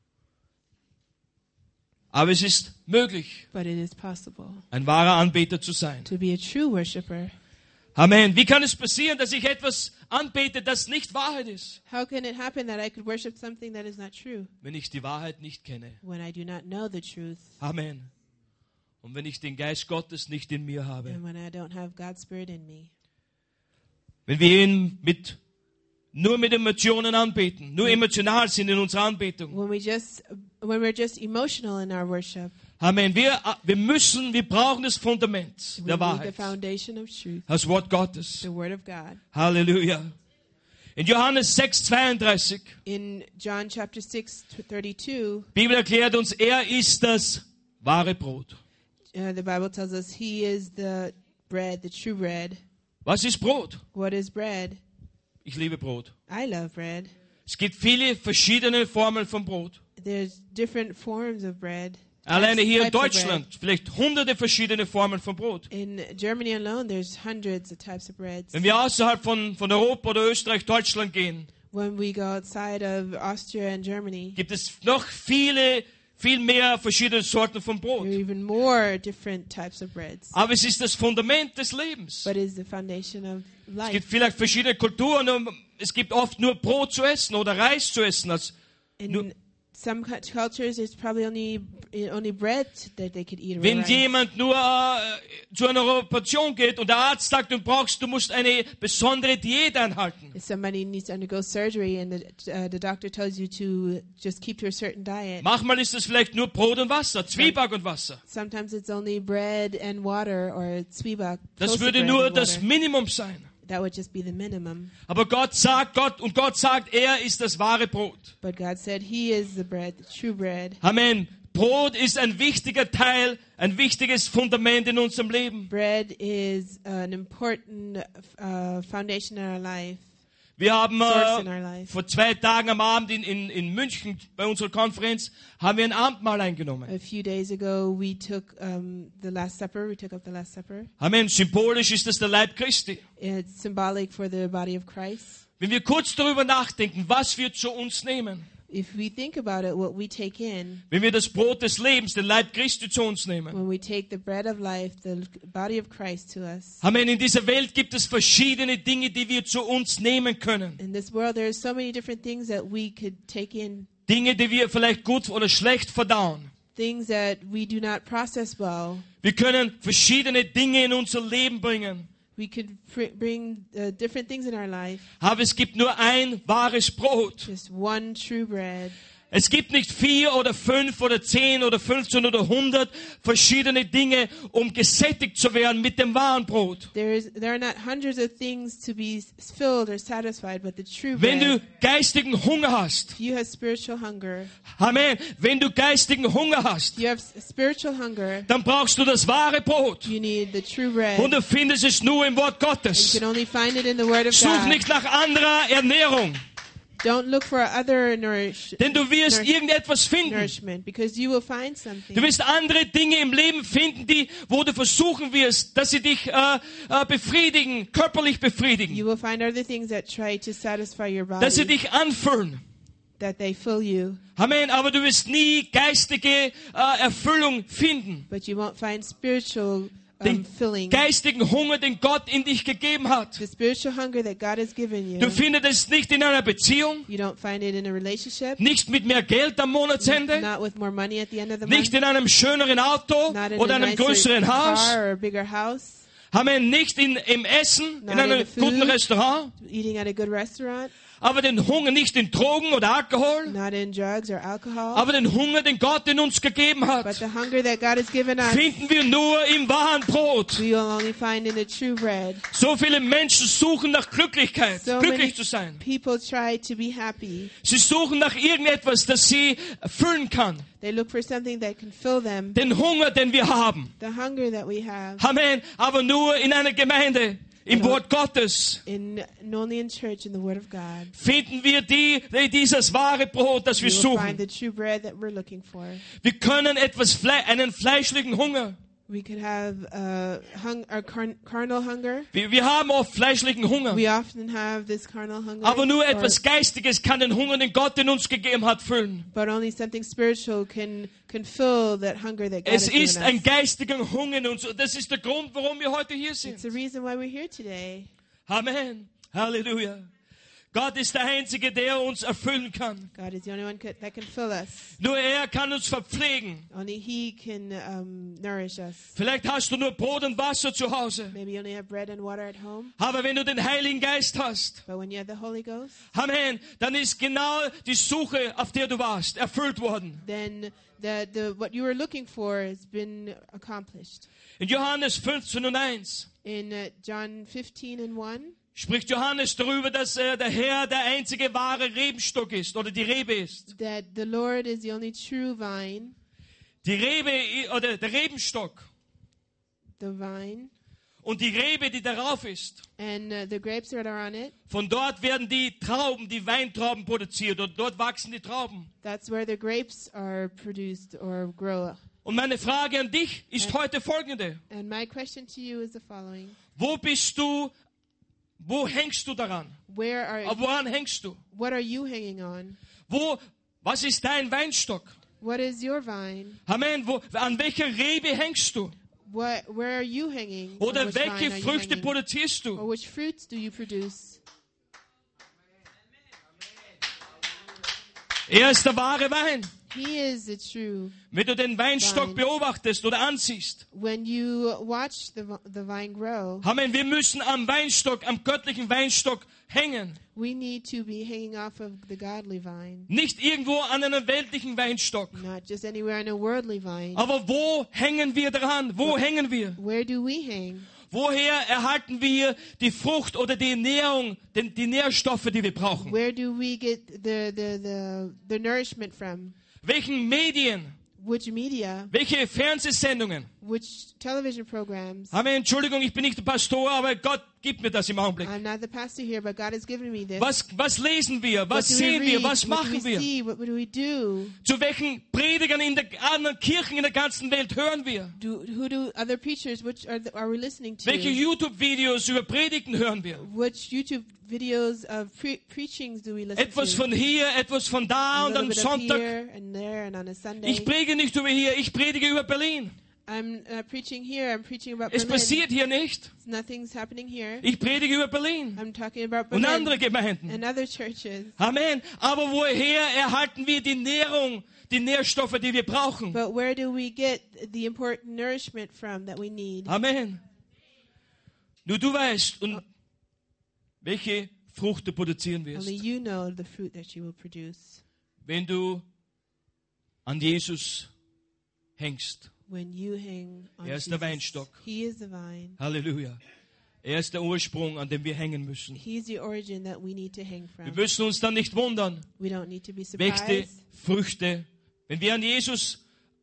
[SPEAKER 1] Aber es ist möglich,
[SPEAKER 2] But it is possible
[SPEAKER 1] ein wahrer Anbeter zu sein.
[SPEAKER 2] to be a true worshiper.
[SPEAKER 1] Amen. Wie kann es passieren, dass ich etwas anbete, das nicht Wahrheit ist,
[SPEAKER 2] How can it happen that I could worship something that is not true
[SPEAKER 1] wenn ich die Wahrheit nicht kenne?
[SPEAKER 2] when I do not know the truth
[SPEAKER 1] Amen. Und wenn ich den Geist Gottes nicht in mir habe.
[SPEAKER 2] and when I don't have God's Spirit in me?
[SPEAKER 1] Wenn wir ihn mit, nur mit Emotionen anbeten, nur emotional sind in unserer Anbetung.
[SPEAKER 2] When we just when we're just emotional in our worship,
[SPEAKER 1] Amen. Wir, wir müssen, wir brauchen das Fundament
[SPEAKER 2] we
[SPEAKER 1] der
[SPEAKER 2] need the
[SPEAKER 1] Wahrheit.
[SPEAKER 2] foundation of truth,
[SPEAKER 1] Das Wort Gottes.
[SPEAKER 2] the Word of God.
[SPEAKER 1] Halleluja. In Johannes sechs, zweiunddreißig,
[SPEAKER 2] In John chapter six thirty-two,
[SPEAKER 1] die Bibel erklärt uns, er ist das wahre Brot.
[SPEAKER 2] uh, the Bible tells us He is the bread, the true bread.
[SPEAKER 1] Was ist Brot?
[SPEAKER 2] What is bread?
[SPEAKER 1] Ich liebe Brot.
[SPEAKER 2] I love bread.
[SPEAKER 1] Es gibt viele verschiedene Formen von Brot.
[SPEAKER 2] There's different forms of bread.
[SPEAKER 1] Alleine hier in
[SPEAKER 2] types of
[SPEAKER 1] Deutschland vielleicht hunderte verschiedene Formen von Brot.
[SPEAKER 2] In Germany alone, there's hundreds of types of breads.
[SPEAKER 1] Wenn wir außerhalb von, von Europa oder Österreich, Deutschland gehen,
[SPEAKER 2] When we go outside of Austria and Germany,
[SPEAKER 1] gibt es noch viele, viel mehr verschiedene Sorten von Brot.
[SPEAKER 2] there are even more different types of breads.
[SPEAKER 1] Aber es ist das Fundament des Lebens.
[SPEAKER 2] But it's the foundation of
[SPEAKER 1] Es
[SPEAKER 2] life.
[SPEAKER 1] gibt vielleicht verschiedene Kulturen und es gibt oft nur Brot zu essen oder Reis zu essen. Als nur,
[SPEAKER 2] In some cu- cultures, there's probably only only bread that they could eat. Or
[SPEAKER 1] wenn
[SPEAKER 2] rice.
[SPEAKER 1] jemand nur äh, zu einer Operation geht und der Arzt sagt, du brauchst, du musst eine besondere Diät einhalten.
[SPEAKER 2] If somebody needs to undergo surgery and the, uh, the doctor tells you to just keep to a certain diet,
[SPEAKER 1] Manchmal ist es vielleicht nur Brot und Wasser, Zwieback und Wasser.
[SPEAKER 2] sometimes it's only bread and water or zwieback.
[SPEAKER 1] Das
[SPEAKER 2] toasted
[SPEAKER 1] würde
[SPEAKER 2] bread
[SPEAKER 1] nur
[SPEAKER 2] and
[SPEAKER 1] das
[SPEAKER 2] water.
[SPEAKER 1] Minimum sein.
[SPEAKER 2] That would just be the minimum.
[SPEAKER 1] Aber Gott sagt, Gott und Gott sagt, er ist das wahre Brot.
[SPEAKER 2] But God said He is the bread, the true bread.
[SPEAKER 1] Amen. Brot ist ein wichtiger Teil, ein wichtiges Fundament in unserem Leben.
[SPEAKER 2] Bread is an important uh, foundation in our life.
[SPEAKER 1] Wir haben
[SPEAKER 2] Source in our
[SPEAKER 1] äh,
[SPEAKER 2] life.
[SPEAKER 1] vor zwei Tagen am Abend in, in, in München bei unserer Konferenz haben wir ein Abendmahl eingenommen.
[SPEAKER 2] A few days ago, we took um, the Last Supper. We took up the Last Supper.
[SPEAKER 1] Amen. Symbolisch ist das der Leib Christi.
[SPEAKER 2] It's symbolic for the body of Christ.
[SPEAKER 1] Wenn wir kurz darüber nachdenken, was wir zu uns nehmen,
[SPEAKER 2] If we think about it, what we take in,
[SPEAKER 1] wenn wir das Brot des Lebens, den Leib Christi zu uns nehmen.
[SPEAKER 2] when we take the bread of life, the body of Christ to us.
[SPEAKER 1] Amen. In dieser Welt gibt es verschiedene Dinge, die wir zu uns nehmen können.
[SPEAKER 2] In this world, there are so many different things that we could take in,
[SPEAKER 1] Dinge, die wir vielleicht gut oder schlecht verdauen.
[SPEAKER 2] things that we do not process well.
[SPEAKER 1] Wir können verschiedene Dinge in unser Leben bringen.
[SPEAKER 2] We could pr- bring uh, different things in our life.
[SPEAKER 1] Aber es gibt nur ein wahres Brot.
[SPEAKER 2] Just one true bread.
[SPEAKER 1] Es gibt nicht vier oder fünf oder zehn oder fünfzehn oder hundert verschiedene Dinge, um gesättigt zu werden mit dem wahren Brot.
[SPEAKER 2] There is, there are not hundreds of things to be s- filled or satisfied, but the true
[SPEAKER 1] Wenn
[SPEAKER 2] bread.
[SPEAKER 1] du geistigen Hunger hast,
[SPEAKER 2] If you have spiritual hunger,
[SPEAKER 1] Amen, wenn du geistigen Hunger hast,
[SPEAKER 2] if you have s- spiritual hunger,
[SPEAKER 1] dann brauchst du das wahre Brot.
[SPEAKER 2] you need the true bread.
[SPEAKER 1] Und du findest es nur im Wort
[SPEAKER 2] You
[SPEAKER 1] Gottes.
[SPEAKER 2] can only find it in the Word of
[SPEAKER 1] Such
[SPEAKER 2] God.
[SPEAKER 1] nicht nach anderer Ernährung,
[SPEAKER 2] Don't look for other nourish,
[SPEAKER 1] denn du wirst
[SPEAKER 2] nourish,
[SPEAKER 1] irgendetwas finden.
[SPEAKER 2] nourishment, because you will find something.
[SPEAKER 1] Du wirst andere Dinge im Leben finden, die, wo du versuchen wirst, dass sie dich äh, äh, befriedigen, körperlich befriedigen,
[SPEAKER 2] You will find other things that try to satisfy your body,
[SPEAKER 1] dass sie dich anfüllen.
[SPEAKER 2] that they fill you,
[SPEAKER 1] Amen. Aber du wirst nie geistige äh, Erfüllung finden.
[SPEAKER 2] but you won't find spiritual um,
[SPEAKER 1] Den
[SPEAKER 2] filling.
[SPEAKER 1] geistigen Hunger, den Gott in dich gegeben hat.
[SPEAKER 2] The spiritual hunger that God has given you.
[SPEAKER 1] Du findest es nicht in einer Beziehung,
[SPEAKER 2] You don't find it in a relationship,
[SPEAKER 1] nicht mit mehr Geld am Monatsende,
[SPEAKER 2] not with more money at the end of the
[SPEAKER 1] nicht
[SPEAKER 2] month,
[SPEAKER 1] in einem schöneren Auto
[SPEAKER 2] not in
[SPEAKER 1] oder
[SPEAKER 2] a
[SPEAKER 1] einem
[SPEAKER 2] nicer
[SPEAKER 1] größeren Haus.
[SPEAKER 2] car or a bigger house,
[SPEAKER 1] Amen. Nicht in, im Essen,
[SPEAKER 2] Not
[SPEAKER 1] in
[SPEAKER 2] in
[SPEAKER 1] einem
[SPEAKER 2] the food.
[SPEAKER 1] guten Restaurant.
[SPEAKER 2] eating at a good restaurant,
[SPEAKER 1] Aber den Hunger nicht in Drogen oder Alkohol.
[SPEAKER 2] not in drugs or alcohol,
[SPEAKER 1] Aber den Hunger, den Gott in uns gegeben
[SPEAKER 2] but
[SPEAKER 1] hat,
[SPEAKER 2] the hunger that God has given us,
[SPEAKER 1] finden wir nur im wahren Brot.
[SPEAKER 2] we will only find in the true bread.
[SPEAKER 1] So viele Menschen suchen nach Glücklichkeit,
[SPEAKER 2] So many
[SPEAKER 1] glücklich zu sein.
[SPEAKER 2] people try to be happy.
[SPEAKER 1] Sie suchen nach irgendetwas, das sie erfüllen kann.
[SPEAKER 2] They look for something that can fill them,
[SPEAKER 1] Den Hunger, den wir haben.
[SPEAKER 2] the hunger that we have,
[SPEAKER 1] Amen. Aber nur in einer Gemeinde, im
[SPEAKER 2] Genau.
[SPEAKER 1] Wort Gottes,
[SPEAKER 2] in only in church, in the Word of God.
[SPEAKER 1] finden wir die, dieses wahre Brot, das wir
[SPEAKER 2] We will find
[SPEAKER 1] suchen.
[SPEAKER 2] the true bread that we're looking for.
[SPEAKER 1] Wir können etwas, Fle einen fleischlichen Hunger.
[SPEAKER 2] We could have uh, hung, our car- carnal hunger.
[SPEAKER 1] Wir, wir haben oft fleischlichen Hunger.
[SPEAKER 2] We often have this carnal hunger.
[SPEAKER 1] Aber nur
[SPEAKER 2] or-
[SPEAKER 1] etwas Geistiges kann den Hunger, den Gott in uns gegeben hat, füllen.
[SPEAKER 2] but only something spiritual can can fill that hunger that God
[SPEAKER 1] Es
[SPEAKER 2] has given
[SPEAKER 1] ist
[SPEAKER 2] us.
[SPEAKER 1] ein geistiger Hunger in uns. Und das ist der Grund, warum wir heute hier
[SPEAKER 2] It's
[SPEAKER 1] sind.
[SPEAKER 2] the reason why we're here today.
[SPEAKER 1] Amen. Halleluja. Gott ist der Einzige, der uns erfüllen kann.
[SPEAKER 2] God is the only one could, that can fill us.
[SPEAKER 1] Nur er kann uns verpflegen.
[SPEAKER 2] Only He can um, nourish us.
[SPEAKER 1] Vielleicht hast du nur Brot und Wasser zu Hause.
[SPEAKER 2] Maybe you only have bread and water at home,
[SPEAKER 1] Aber wenn du den Heiligen Geist hast,
[SPEAKER 2] but when you have the Holy Ghost,
[SPEAKER 1] Amen, dann ist genau die Suche, auf der du warst, erfüllt worden.
[SPEAKER 2] then the, the what you were looking for has been accomplished.
[SPEAKER 1] In Johannes fünfzehn und eins
[SPEAKER 2] In uh, John fifteen and one,
[SPEAKER 1] spricht Johannes darüber, dass äh, der Herr der einzige wahre Rebenstock ist oder die Rebe ist.
[SPEAKER 2] that the Lord is the only true vine,
[SPEAKER 1] Die Rebe i- oder der Rebenstock
[SPEAKER 2] the vine,
[SPEAKER 1] und die Rebe, die darauf ist.
[SPEAKER 2] and uh, the grapes that are on it.
[SPEAKER 1] Von dort werden die Trauben, die Weintrauben produziert und dort wachsen die Trauben.
[SPEAKER 2] That's where the grapes are produced or grow.
[SPEAKER 1] Und meine Frage an dich ist heute folgende.
[SPEAKER 2] And my question to you is the following.
[SPEAKER 1] Wo bist du, wo hängst du daran?
[SPEAKER 2] Where are
[SPEAKER 1] Aber woran hängst du?
[SPEAKER 2] what are you hanging on?
[SPEAKER 1] Wo, was ist dein Weinstock?
[SPEAKER 2] What is your vine?
[SPEAKER 1] Amen. Wo, an welcher Rebe hängst du?
[SPEAKER 2] What where are you hanging? On
[SPEAKER 1] Oder
[SPEAKER 2] which
[SPEAKER 1] welche
[SPEAKER 2] vine are you
[SPEAKER 1] Früchte
[SPEAKER 2] hanging?
[SPEAKER 1] produzierst
[SPEAKER 2] Or
[SPEAKER 1] du?
[SPEAKER 2] which fruits do you produce?
[SPEAKER 1] Er ist der wahre Wein.
[SPEAKER 2] He is the true.
[SPEAKER 1] Wenn du den Weinstock
[SPEAKER 2] Wein.
[SPEAKER 1] beobachtest oder ansiehst.
[SPEAKER 2] When you watch the vi- the vine grow,
[SPEAKER 1] Amen. Wir müssen am Weinstock, am göttlichen Weinstock hängen.
[SPEAKER 2] we need to be hanging off of the godly vine,
[SPEAKER 1] Nicht irgendwo an einem weltlichen Weinstock.
[SPEAKER 2] not just anywhere on a worldly vine.
[SPEAKER 1] Aber wo hängen wir dran? Wo hängen wir?
[SPEAKER 2] Where do we hang?
[SPEAKER 1] Woher erhalten wir die Frucht oder die Ernährung, den, die Nährstoffe, die wir brauchen?
[SPEAKER 2] Where do we get the the the, the nourishment from?
[SPEAKER 1] Welchen Medien?
[SPEAKER 2] Which media?
[SPEAKER 1] Welche Fernsehsendungen?
[SPEAKER 2] Which television programs?
[SPEAKER 1] Amen. Entschuldigung, ich bin nicht der Pastor, aber Gott gibt mir das im Augenblick.
[SPEAKER 2] I'm not the pastor here, but God has given me this.
[SPEAKER 1] Was, was lesen wir?
[SPEAKER 2] What
[SPEAKER 1] Was
[SPEAKER 2] do we
[SPEAKER 1] sehen wir?
[SPEAKER 2] read?
[SPEAKER 1] Was
[SPEAKER 2] What do
[SPEAKER 1] machen
[SPEAKER 2] we
[SPEAKER 1] wir?
[SPEAKER 2] see? What do we do?
[SPEAKER 1] Zu welchen Predigern in der anderen Kirchen in der ganzen Welt hören wir?
[SPEAKER 2] Do who do other preachers? Which are the, are we listening to?
[SPEAKER 1] Welche YouTube-Videos über Predigten hören wir?
[SPEAKER 2] Which YouTube videos of pre- preachings do we listen
[SPEAKER 1] Etwas
[SPEAKER 2] to?
[SPEAKER 1] von hier, etwas von da
[SPEAKER 2] A
[SPEAKER 1] und
[SPEAKER 2] little
[SPEAKER 1] am
[SPEAKER 2] bit of
[SPEAKER 1] Sonntag.
[SPEAKER 2] here and there, and on a Sunday.
[SPEAKER 1] Ich predige nicht über hier, ich predige über Berlin.
[SPEAKER 2] I'm uh, preaching here. I'm preaching about
[SPEAKER 1] Es
[SPEAKER 2] Berlin.
[SPEAKER 1] passiert hier nicht.
[SPEAKER 2] Nothing's happening here.
[SPEAKER 1] Ich predige über Berlin
[SPEAKER 2] I'm talking about
[SPEAKER 1] und
[SPEAKER 2] Berlin
[SPEAKER 1] andere Gemeinden.
[SPEAKER 2] and other churches.
[SPEAKER 1] Amen. Aber woher erhalten wir die Nährung, die Nährstoffe, die wir brauchen?
[SPEAKER 2] But where do we get the important nourishment from that we need?
[SPEAKER 1] Amen. Nur du weißt, und welche Frucht du produzieren wirst,
[SPEAKER 2] Only you know the fruit that you will produce
[SPEAKER 1] wenn du an Jesus hängst.
[SPEAKER 2] when you hang on
[SPEAKER 1] Er ist der
[SPEAKER 2] Jesus.
[SPEAKER 1] Weinstock.
[SPEAKER 2] He is the vine.
[SPEAKER 1] Halleluja. Er ist der Ursprung, an dem wir hängen müssen.
[SPEAKER 2] He is the origin that we need to hang
[SPEAKER 1] Wir
[SPEAKER 2] from.
[SPEAKER 1] müssen uns dann nicht wundern,
[SPEAKER 2] We don't need to be
[SPEAKER 1] welche
[SPEAKER 2] surprised.
[SPEAKER 1] Früchte, wenn wir an Jesus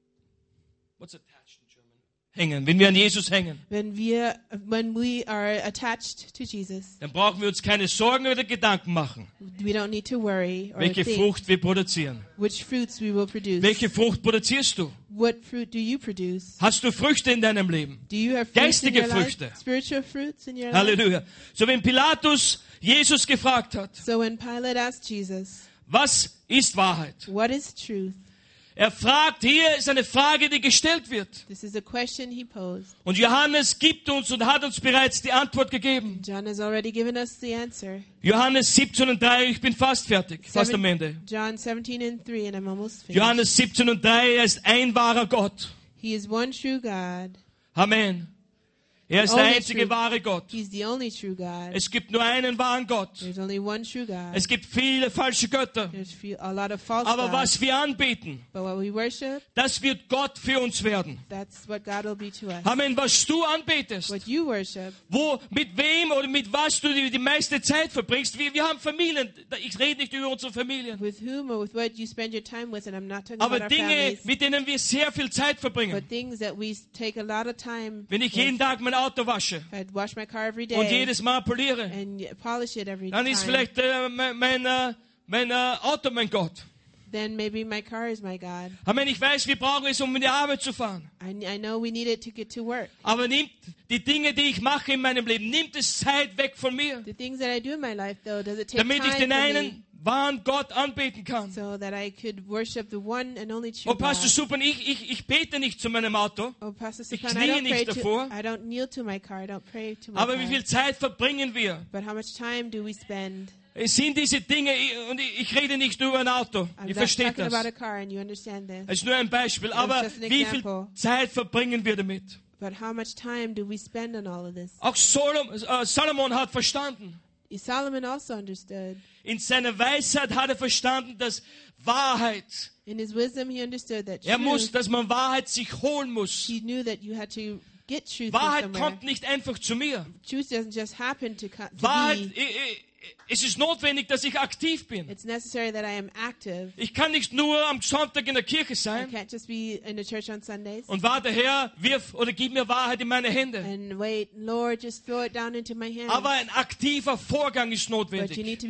[SPEAKER 1] what's attached in German? hängen, wenn wir an Jesus hängen,
[SPEAKER 2] When we when we are attached to Jesus,
[SPEAKER 1] dann brauchen wir uns keine Sorgen oder Gedanken machen,
[SPEAKER 2] we don't need to worry or
[SPEAKER 1] welche
[SPEAKER 2] think
[SPEAKER 1] Frucht wir produzieren.
[SPEAKER 2] which fruits we will produce.
[SPEAKER 1] Welche Frucht produzierst du?
[SPEAKER 2] What fruit do you produce?
[SPEAKER 1] Hast du Früchte in deinem Leben?
[SPEAKER 2] Do you have fruits in
[SPEAKER 1] Geistige
[SPEAKER 2] your life?
[SPEAKER 1] Früchte.
[SPEAKER 2] Spiritual fruits in your life?
[SPEAKER 1] Halleluja. So wenn Pilatus Jesus gefragt hat,
[SPEAKER 2] So when Pilate asked Jesus,
[SPEAKER 1] was ist Wahrheit?
[SPEAKER 2] what is truth?
[SPEAKER 1] Er fragt, hier ist eine Frage, die gestellt wird.
[SPEAKER 2] This is a question he posed.
[SPEAKER 1] Und Johannes gibt uns und hat uns bereits die Antwort gegeben.
[SPEAKER 2] John has already given us the answer.
[SPEAKER 1] Johannes siebzehn und drei, ich bin fast fertig, fast am Ende.
[SPEAKER 2] John seventeen and three, and I'm almost finished.
[SPEAKER 1] Johannes siebzehn und drei, er ist ein wahrer Gott.
[SPEAKER 2] He is one true God.
[SPEAKER 1] Amen. Er ist der
[SPEAKER 2] Only
[SPEAKER 1] einzige
[SPEAKER 2] true.
[SPEAKER 1] wahre Gott.
[SPEAKER 2] He's the only true God.
[SPEAKER 1] Es gibt nur einen wahren Gott.
[SPEAKER 2] There's only one true God.
[SPEAKER 1] Es gibt viele falsche Götter.
[SPEAKER 2] There's few, a lot of false
[SPEAKER 1] Aber
[SPEAKER 2] gods.
[SPEAKER 1] was wir anbeten,
[SPEAKER 2] But what we worship,
[SPEAKER 1] das wird Gott für uns werden.
[SPEAKER 2] that's what God will be to us.
[SPEAKER 1] Amen. Was du anbetest,
[SPEAKER 2] What you worship,
[SPEAKER 1] wo, mit wem oder mit was du die, die meiste Zeit verbringst. Wir, wir haben Familien. Ich rede nicht über unsere Familien.
[SPEAKER 2] with whom or with what you spend your time with, and I'm not talking
[SPEAKER 1] Aber
[SPEAKER 2] about our
[SPEAKER 1] Dinge,
[SPEAKER 2] families,
[SPEAKER 1] mit denen wir sehr viel Zeit verbringen.
[SPEAKER 2] but things that we take a lot of time
[SPEAKER 1] Wenn ich
[SPEAKER 2] with.
[SPEAKER 1] jeden Tag mein Auto wasche
[SPEAKER 2] I'd wash my car every
[SPEAKER 1] und
[SPEAKER 2] day
[SPEAKER 1] jedes Mal poliere,
[SPEAKER 2] and polish it every
[SPEAKER 1] dann
[SPEAKER 2] time.
[SPEAKER 1] ist vielleicht äh, mein, mein, äh, mein äh, Auto mein Gott.
[SPEAKER 2] Then maybe my car is my God.
[SPEAKER 1] Amen. Ich weiß, wir brauchen es, um in die Arbeit zu fahren.
[SPEAKER 2] I, I know we need it to get to work.
[SPEAKER 1] Aber nimmt die Dinge, die ich mache in meinem Leben, nimmt es Zeit weg von mir,
[SPEAKER 2] The things that I do in my life, though, does it take
[SPEAKER 1] damit ich
[SPEAKER 2] time
[SPEAKER 1] den
[SPEAKER 2] for
[SPEAKER 1] einen
[SPEAKER 2] me
[SPEAKER 1] wahren Gott anbeten kann.
[SPEAKER 2] so that I could worship the one and only true
[SPEAKER 1] Oh, Pastor
[SPEAKER 2] God?
[SPEAKER 1] Supan, ich, ich, ich bete nicht zu meinem Auto,
[SPEAKER 2] Oh, Pastor
[SPEAKER 1] Ich
[SPEAKER 2] Stefan, I
[SPEAKER 1] kniee
[SPEAKER 2] don't
[SPEAKER 1] nicht
[SPEAKER 2] pray
[SPEAKER 1] davor.
[SPEAKER 2] to, I don't kneel to my car, I don't pray to my
[SPEAKER 1] aber
[SPEAKER 2] car.
[SPEAKER 1] wie viel Zeit verbringen wir?
[SPEAKER 2] But how much time do we spend?
[SPEAKER 1] Es sind diese Dinge, und ich, ich rede nicht nur über ein Auto,
[SPEAKER 2] I'm
[SPEAKER 1] ihr
[SPEAKER 2] not
[SPEAKER 1] versteht
[SPEAKER 2] talking
[SPEAKER 1] das.
[SPEAKER 2] about a car, and you understand this.
[SPEAKER 1] Es ist nur ein Beispiel, aber
[SPEAKER 2] just an
[SPEAKER 1] wie viel
[SPEAKER 2] example.
[SPEAKER 1] Zeit verbringen wir damit?
[SPEAKER 2] But how much time do we spend on all of this?
[SPEAKER 1] Auch Solom, äh, Salomon hat verstanden.
[SPEAKER 2] Solomon also understood.
[SPEAKER 1] In seiner Weisheit hat er verstanden, dass Wahrheit,
[SPEAKER 2] In his wisdom, he understood that
[SPEAKER 1] er muss,
[SPEAKER 2] truth,
[SPEAKER 1] dass man Wahrheit sich holen muss.
[SPEAKER 2] he knew that you had to get truth from
[SPEAKER 1] Wahrheit
[SPEAKER 2] somewhere.
[SPEAKER 1] kommt nicht einfach zu mir.
[SPEAKER 2] Truth doesn't just happen to, co- to
[SPEAKER 1] Wahrheit,
[SPEAKER 2] be.
[SPEAKER 1] i- i- es ist notwendig, dass ich aktiv bin.
[SPEAKER 2] It's necessary that I am active.
[SPEAKER 1] Ich kann nicht nur am Sonntag in der Kirche
[SPEAKER 2] I
[SPEAKER 1] sein
[SPEAKER 2] can't just be in the church on Sundays
[SPEAKER 1] und warte, Herr, wirf oder gib mir Wahrheit in meine Hände.
[SPEAKER 2] and wait, Lord, just throw it down into my hands.
[SPEAKER 1] Aber ein aktiver Vorgang ist
[SPEAKER 2] But you
[SPEAKER 1] notwendig.
[SPEAKER 2] need to be active.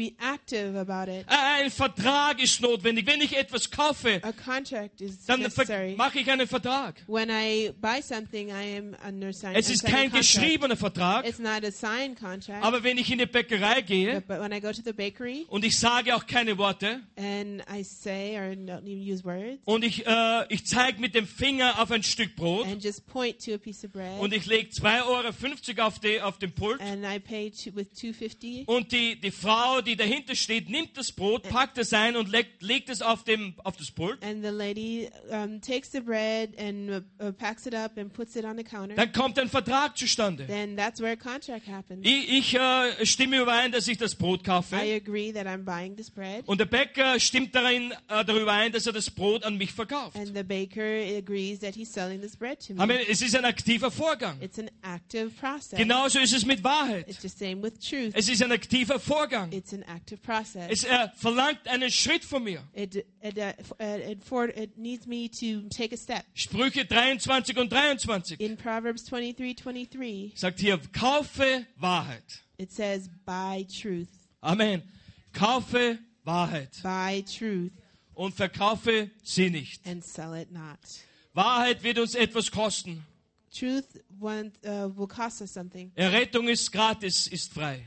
[SPEAKER 2] active about it.
[SPEAKER 1] Ein Vertrag ist notwendig. Wenn ich etwas kaufe,
[SPEAKER 2] A contract is
[SPEAKER 1] dann
[SPEAKER 2] necessary.
[SPEAKER 1] mache ich einen Vertrag.
[SPEAKER 2] When I buy something, I am under sign.
[SPEAKER 1] Es ist kein geschriebener Vertrag,
[SPEAKER 2] It's not a signed contract.
[SPEAKER 1] aber wenn ich in die Bäckerei gehe
[SPEAKER 2] But, but when I go to the bakery
[SPEAKER 1] und ich sage auch keine Worte
[SPEAKER 2] and I say or don't even use words
[SPEAKER 1] und ich, äh, ich zeige mit dem Finger auf ein Stück Brot
[SPEAKER 2] and just point to a piece of bread
[SPEAKER 1] und ich lege zwei Euro fünfzig auf, die, auf den Pult
[SPEAKER 2] and I pay to, with two fifty
[SPEAKER 1] und die, die Frau, die dahinter steht, nimmt das Brot, packt es ein und legt, legt es auf, dem, auf das Pult,
[SPEAKER 2] and the lady um, takes the bread and uh, uh, packs it up and puts it on the counter,
[SPEAKER 1] dann kommt ein Vertrag zustande.
[SPEAKER 2] then that's where a contract happens.
[SPEAKER 1] Ich, ich äh, stimme überein, dass ich das Brot
[SPEAKER 2] I
[SPEAKER 1] kaufe
[SPEAKER 2] agree that I'm buying this bread,
[SPEAKER 1] und der Bäcker stimmt darin, äh, darüber ein, dass er das Brot an mich verkauft.
[SPEAKER 2] and the baker agrees that he's selling this bread to me.
[SPEAKER 1] Amen. Es ist ein aktiver Vorgang.
[SPEAKER 2] It's an active process.
[SPEAKER 1] Genauso ist es mit Wahrheit.
[SPEAKER 2] It's the same with truth.
[SPEAKER 1] Es ist ein aktiver Vorgang.
[SPEAKER 2] It's an active process.
[SPEAKER 1] Es äh, verlangt einen Schritt von mir.
[SPEAKER 2] It it, uh, f- uh, it, for, it needs me to take a step.
[SPEAKER 1] Sprüche dreiundzwanzig und dreiundzwanzig
[SPEAKER 2] In Proverbs twenty-three twenty-three,
[SPEAKER 1] sagt hier, kaufe Wahrheit.
[SPEAKER 2] it says, "Buy truth,
[SPEAKER 1] Amen. Kaufe Wahrheit
[SPEAKER 2] buy truth,
[SPEAKER 1] und verkaufe sie nicht.
[SPEAKER 2] and sell it not."
[SPEAKER 1] Wahrheit wird uns etwas kosten.
[SPEAKER 2] Truth want, uh, will cost us something,
[SPEAKER 1] Errettung ist gratis, ist frei.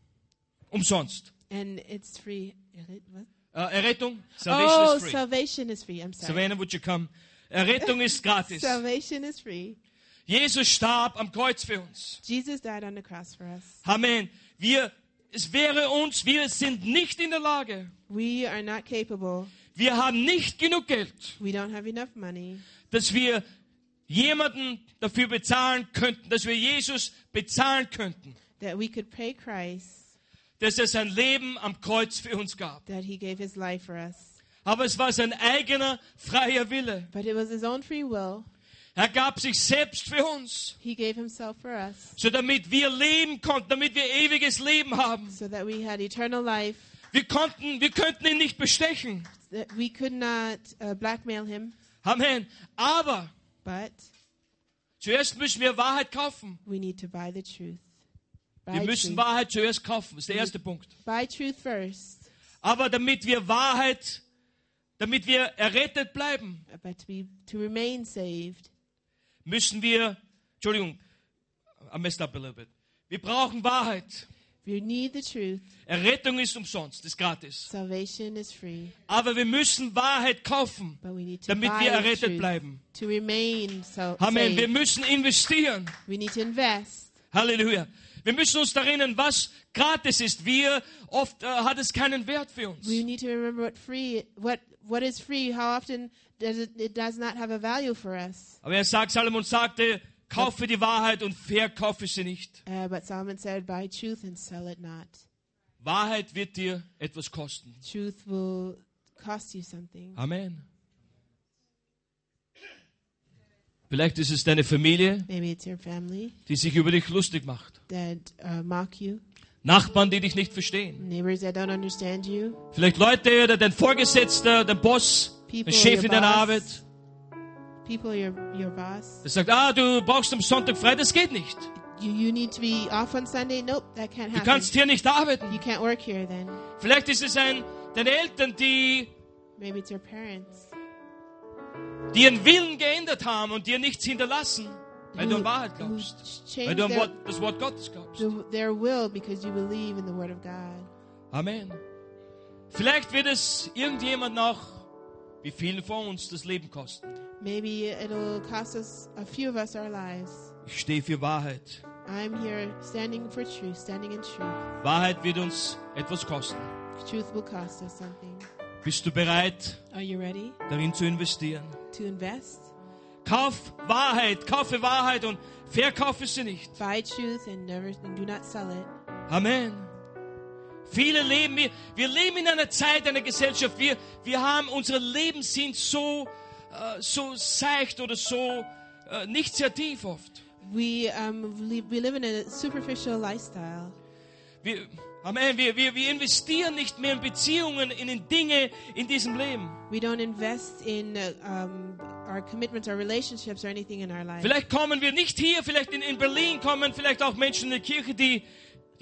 [SPEAKER 1] Umsonst.
[SPEAKER 2] and it's free. What?
[SPEAKER 1] Äh, Errettung, Salvation
[SPEAKER 2] Oh,
[SPEAKER 1] is free.
[SPEAKER 2] salvation is free. I'm sorry.
[SPEAKER 1] Savannah, would you come? Errettung ist gratis.
[SPEAKER 2] Salvation is free.
[SPEAKER 1] Jesus starb am Kreuz für uns.
[SPEAKER 2] Jesus died on the cross for us.
[SPEAKER 1] Amen. Wir, es wäre uns, wir sind nicht in der Lage.
[SPEAKER 2] We are not capable.
[SPEAKER 1] Wir haben nicht genug Geld,
[SPEAKER 2] We don't have enough money
[SPEAKER 1] dass wir jemanden dafür bezahlen könnten, dass wir Jesus bezahlen könnten,
[SPEAKER 2] that we could pay Christ,
[SPEAKER 1] dass er sein Leben am Kreuz für uns gab.
[SPEAKER 2] that he gave his life for us.
[SPEAKER 1] Aber es war sein eigener freier Wille.
[SPEAKER 2] But it was his own free will.
[SPEAKER 1] Er gab sich selbst für uns,
[SPEAKER 2] He gave himself for us
[SPEAKER 1] so damit wir leben konnten, damit wir ewiges Leben haben.
[SPEAKER 2] so that we had eternal life,
[SPEAKER 1] Wir konnten, wir könnten ihn nicht bestechen.
[SPEAKER 2] that we could not uh, blackmail him.
[SPEAKER 1] Amen. Aber
[SPEAKER 2] But
[SPEAKER 1] zuerst müssen wir Wahrheit kaufen.
[SPEAKER 2] we need to buy the truth.
[SPEAKER 1] Wir
[SPEAKER 2] Buy
[SPEAKER 1] müssen
[SPEAKER 2] truth.
[SPEAKER 1] Wahrheit zuerst kaufen. Das ist der erste Punkt.
[SPEAKER 2] Buy truth first.
[SPEAKER 1] Aber damit wir Wahrheit, damit wir errettet bleiben,
[SPEAKER 2] But to be to remain saved,
[SPEAKER 1] müssen wir, Entschuldigung, I messed up a little bit. Wir brauchen Wahrheit.
[SPEAKER 2] we need the truth.
[SPEAKER 1] Errettung ist umsonst, ist gratis.
[SPEAKER 2] Salvation is free,
[SPEAKER 1] Aber wir müssen Wahrheit kaufen,
[SPEAKER 2] but we need to
[SPEAKER 1] damit
[SPEAKER 2] buy
[SPEAKER 1] wir
[SPEAKER 2] the
[SPEAKER 1] errettet
[SPEAKER 2] truth
[SPEAKER 1] bleiben.
[SPEAKER 2] to remain so
[SPEAKER 1] Amen. Wir
[SPEAKER 2] saved.
[SPEAKER 1] müssen investieren.
[SPEAKER 2] We need to invest.
[SPEAKER 1] Halleluja. Wir müssen uns erinnern, was gratis ist. Wir oft äh, hat es keinen Wert für uns.
[SPEAKER 2] We need to remember what free what what is free. How often does it it does not have a value for us.
[SPEAKER 1] Aber er sagt, Salomon sagte, kaufe die Wahrheit und verkaufe sie nicht.
[SPEAKER 2] Uh, but Solomon said, "Buy truth and sell it not."
[SPEAKER 1] Wahrheit wird dir etwas kosten.
[SPEAKER 2] Truth will cost you something.
[SPEAKER 1] Amen. Vielleicht ist es deine Familie,
[SPEAKER 2] Maybe it's your family
[SPEAKER 1] die sich über dich lustig macht.
[SPEAKER 2] that uh, mock you,
[SPEAKER 1] Nachbarn, die dich nicht verstehen.
[SPEAKER 2] neighbors that don't understand you,
[SPEAKER 1] Vielleicht Leute oder dein Vorgesetzter, dein Boss,
[SPEAKER 2] people,
[SPEAKER 1] ein Chef
[SPEAKER 2] your
[SPEAKER 1] in deiner
[SPEAKER 2] boss,
[SPEAKER 1] Arbeit,
[SPEAKER 2] people, your your boss.
[SPEAKER 1] der sagt, ah, du brauchst am Sonntag frei, das geht nicht.
[SPEAKER 2] You you need to be off on Sunday. Nope, that can't
[SPEAKER 1] Du
[SPEAKER 2] happen.
[SPEAKER 1] kannst hier nicht arbeiten.
[SPEAKER 2] You can't work here then.
[SPEAKER 1] Vielleicht ist es ein, deine Eltern, die
[SPEAKER 2] Maybe it's your parents
[SPEAKER 1] die ihren Willen geändert haben und dir nichts hinterlassen, weil du an
[SPEAKER 2] who,
[SPEAKER 1] Wahrheit
[SPEAKER 2] who
[SPEAKER 1] glaubst. Weil
[SPEAKER 2] changed
[SPEAKER 1] du an
[SPEAKER 2] their,
[SPEAKER 1] Wort, das Wort Gottes glaubst.
[SPEAKER 2] the- their will because you believe in the Word of God.
[SPEAKER 1] Amen. Vielleicht wird es irgendjemand noch, wie vielen von uns, das Leben kosten.
[SPEAKER 2] Maybe it'll cost us, a few of us, our lives.
[SPEAKER 1] Ich stehe für Wahrheit.
[SPEAKER 2] I'm here standing for truth, standing in truth.
[SPEAKER 1] Wahrheit wird uns etwas kosten.
[SPEAKER 2] Truth will cost us something.
[SPEAKER 1] Bist du bereit,
[SPEAKER 2] Are you ready
[SPEAKER 1] darin zu investieren?
[SPEAKER 2] to invest?
[SPEAKER 1] Kauf Wahrheit, kaufe Wahrheit und verkaufe sie nicht.
[SPEAKER 2] Buy truth and never and do not sell it.
[SPEAKER 1] Amen. Viele leben, wir, wir leben in einer Zeit, einer Gesellschaft, wir, wir haben, unsere Leben sind so, äh, so seicht oder so äh, nicht sehr tief oft.
[SPEAKER 2] We um li- we live in a superficial lifestyle.
[SPEAKER 1] Wir, Amen, wir, wir, wir investieren nicht mehr in Beziehungen, in, in Dinge in diesem Leben.
[SPEAKER 2] We don't invest in uh, um, our commitments, our relationships, or anything in our life.
[SPEAKER 1] Vielleicht kommen wir nicht hier, vielleicht in, in Berlin kommen vielleicht auch Menschen in der Kirche, die,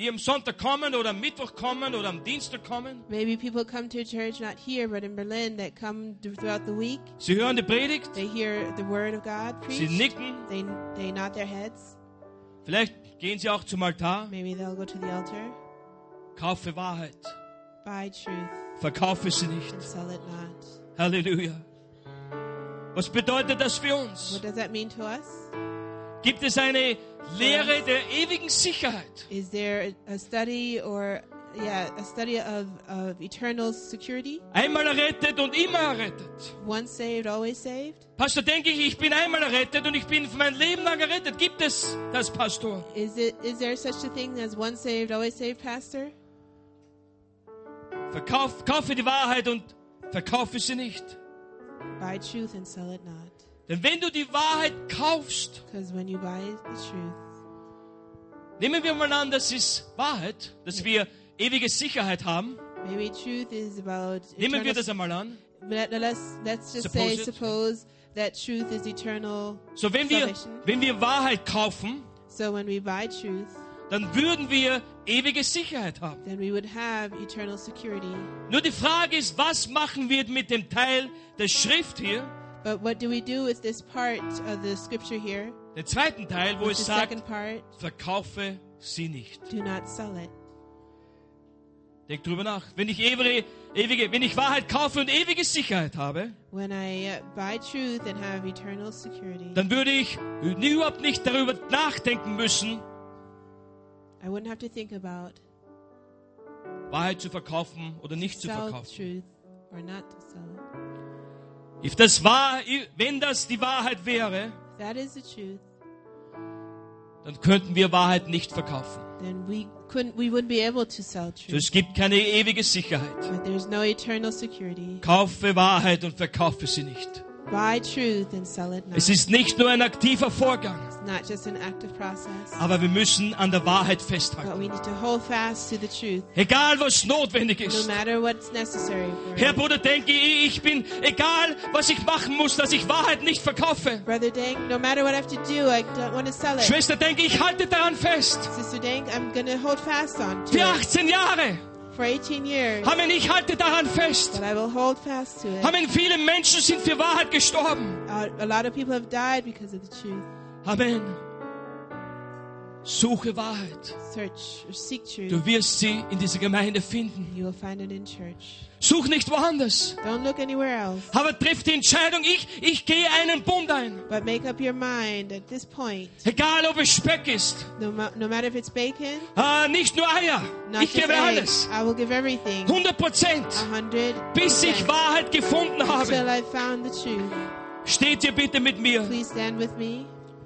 [SPEAKER 1] die am Sonntag kommen oder am Mittwoch kommen oder am Dienstag kommen.
[SPEAKER 2] Maybe people come to church not here but in Berlin that come throughout the week.
[SPEAKER 1] Sie hören die Predigt,
[SPEAKER 2] They hear the word of God
[SPEAKER 1] sie
[SPEAKER 2] preached.
[SPEAKER 1] nicken,
[SPEAKER 2] They they nod their heads.
[SPEAKER 1] vielleicht gehen sie auch zum Altar.
[SPEAKER 2] Maybe they'll go to the altar.
[SPEAKER 1] Kaufe Wahrheit,
[SPEAKER 2] Buy truth
[SPEAKER 1] verkaufe sie nicht.
[SPEAKER 2] and sell it not.
[SPEAKER 1] Halleluja. Was bedeutet das für uns?
[SPEAKER 2] What does that mean to us?
[SPEAKER 1] Gibt es eine Lehre der ewigen Sicherheit?
[SPEAKER 2] Is there a study or yeah, a study of, of eternal security?
[SPEAKER 1] Einmal errettet und immer errettet.
[SPEAKER 2] Once saved, always saved?
[SPEAKER 1] Pastor, denke ich, ich bin einmal errettet und ich bin für mein Leben lang errettet. Gibt es das, Pastor?
[SPEAKER 2] Is it is there such a thing as once saved, always saved, Pastor?
[SPEAKER 1] Verkauf, kaufe die Wahrheit und verkaufe sie nicht.
[SPEAKER 2] Buy truth and sell it not.
[SPEAKER 1] Denn wenn du die Wahrheit kaufst,
[SPEAKER 2] Because when you buy the truth,
[SPEAKER 1] nehmen wir mal an, das ist Wahrheit, dass wir ewige Sicherheit haben.
[SPEAKER 2] maybe truth is about
[SPEAKER 1] Nehmen wir
[SPEAKER 2] eternal.
[SPEAKER 1] das einmal an.
[SPEAKER 2] Let, let's let's just
[SPEAKER 1] Suppose
[SPEAKER 2] say,
[SPEAKER 1] it.
[SPEAKER 2] suppose that truth is eternal
[SPEAKER 1] So, wenn wir,
[SPEAKER 2] salvation.
[SPEAKER 1] wenn wir Wahrheit kaufen,
[SPEAKER 2] So when we buy truth,
[SPEAKER 1] dann würden wir ewige Sicherheit haben.
[SPEAKER 2] then we would have eternal security.
[SPEAKER 1] Nur die Frage ist, was machen wir mit dem Teil der Schrift hier,
[SPEAKER 2] But what do we do with this part of the scripture here?
[SPEAKER 1] den zweiten Teil, wo
[SPEAKER 2] With
[SPEAKER 1] es
[SPEAKER 2] the
[SPEAKER 1] sagt,
[SPEAKER 2] second part,
[SPEAKER 1] verkaufe sie nicht.
[SPEAKER 2] do not sell it.
[SPEAKER 1] Denk drüber nach. Wenn ich ewige, ewige, wenn ich Wahrheit kaufe und ewige Sicherheit habe,
[SPEAKER 2] When I uh, buy truth and have eternal security,
[SPEAKER 1] dann würde ich überhaupt nicht darüber nachdenken müssen,
[SPEAKER 2] I wouldn't have to think about
[SPEAKER 1] Wahrheit zu verkaufen oder nicht zu
[SPEAKER 2] sell
[SPEAKER 1] verkaufen.
[SPEAKER 2] truth or not to sell it.
[SPEAKER 1] If das war, wenn das die Wahrheit wäre,
[SPEAKER 2] That is the truth.
[SPEAKER 1] dann könnten wir Wahrheit nicht verkaufen.
[SPEAKER 2] Then we couldn't, we wouldn't be able to sell
[SPEAKER 1] So,
[SPEAKER 2] truth.
[SPEAKER 1] es gibt keine ewige Sicherheit.
[SPEAKER 2] But there's no eternal security.
[SPEAKER 1] Kaufe Wahrheit und verkaufe sie nicht.
[SPEAKER 2] Buy truth and sell it not.
[SPEAKER 1] Es ist nicht nur ein aktiver Vorgang,
[SPEAKER 2] It's not just an active process.
[SPEAKER 1] aber wir müssen an der Wahrheit
[SPEAKER 2] But
[SPEAKER 1] festhalten.
[SPEAKER 2] we need to hold fast to the truth,
[SPEAKER 1] Egal, was notwendig
[SPEAKER 2] no
[SPEAKER 1] ist.
[SPEAKER 2] matter what's necessary for
[SPEAKER 1] Herr
[SPEAKER 2] it.
[SPEAKER 1] Bruder, denke ich, ich bin, egal was ich machen muss, dass ich Wahrheit nicht verkaufe.
[SPEAKER 2] Brother Dank, no matter what I have to do, I don't want to sell it.
[SPEAKER 1] Schwester, denke ich, halte daran fest.
[SPEAKER 2] Sister Dank, I'm going to hold fast on to
[SPEAKER 1] Für
[SPEAKER 2] it
[SPEAKER 1] achtzehn Jahre.
[SPEAKER 2] for eighteen years.
[SPEAKER 1] Amen, ich halte daran fest.
[SPEAKER 2] But I will hold fast to it.
[SPEAKER 1] Amen, viele Menschen sind für Wahrheit gestorben.
[SPEAKER 2] Uh, a lot of people have died because of the truth.
[SPEAKER 1] Amen. Suche Wahrheit.
[SPEAKER 2] Search or seek truth.
[SPEAKER 1] Du wirst sie in dieser Gemeinde finden.
[SPEAKER 2] You will find it in church.
[SPEAKER 1] Such nicht woanders.
[SPEAKER 2] Don't look anywhere else.
[SPEAKER 1] Aber triff die Entscheidung, ich, ich gehe einen Bund ein.
[SPEAKER 2] But make up your mind at this point.
[SPEAKER 1] Egal, ob es Speck ist.
[SPEAKER 2] No, ma- no matter if it's bacon,
[SPEAKER 1] Ah, nicht nur Eier.
[SPEAKER 2] not
[SPEAKER 1] Ich
[SPEAKER 2] just
[SPEAKER 1] gebe
[SPEAKER 2] eggs.
[SPEAKER 1] alles.
[SPEAKER 2] I will give everything.
[SPEAKER 1] hundert Prozent.
[SPEAKER 2] A hundred
[SPEAKER 1] Bis ich
[SPEAKER 2] percent.
[SPEAKER 1] Wahrheit gefunden
[SPEAKER 2] Until
[SPEAKER 1] habe.
[SPEAKER 2] I found the truth.
[SPEAKER 1] Steht ihr bitte mit mir.
[SPEAKER 2] Please stand with me.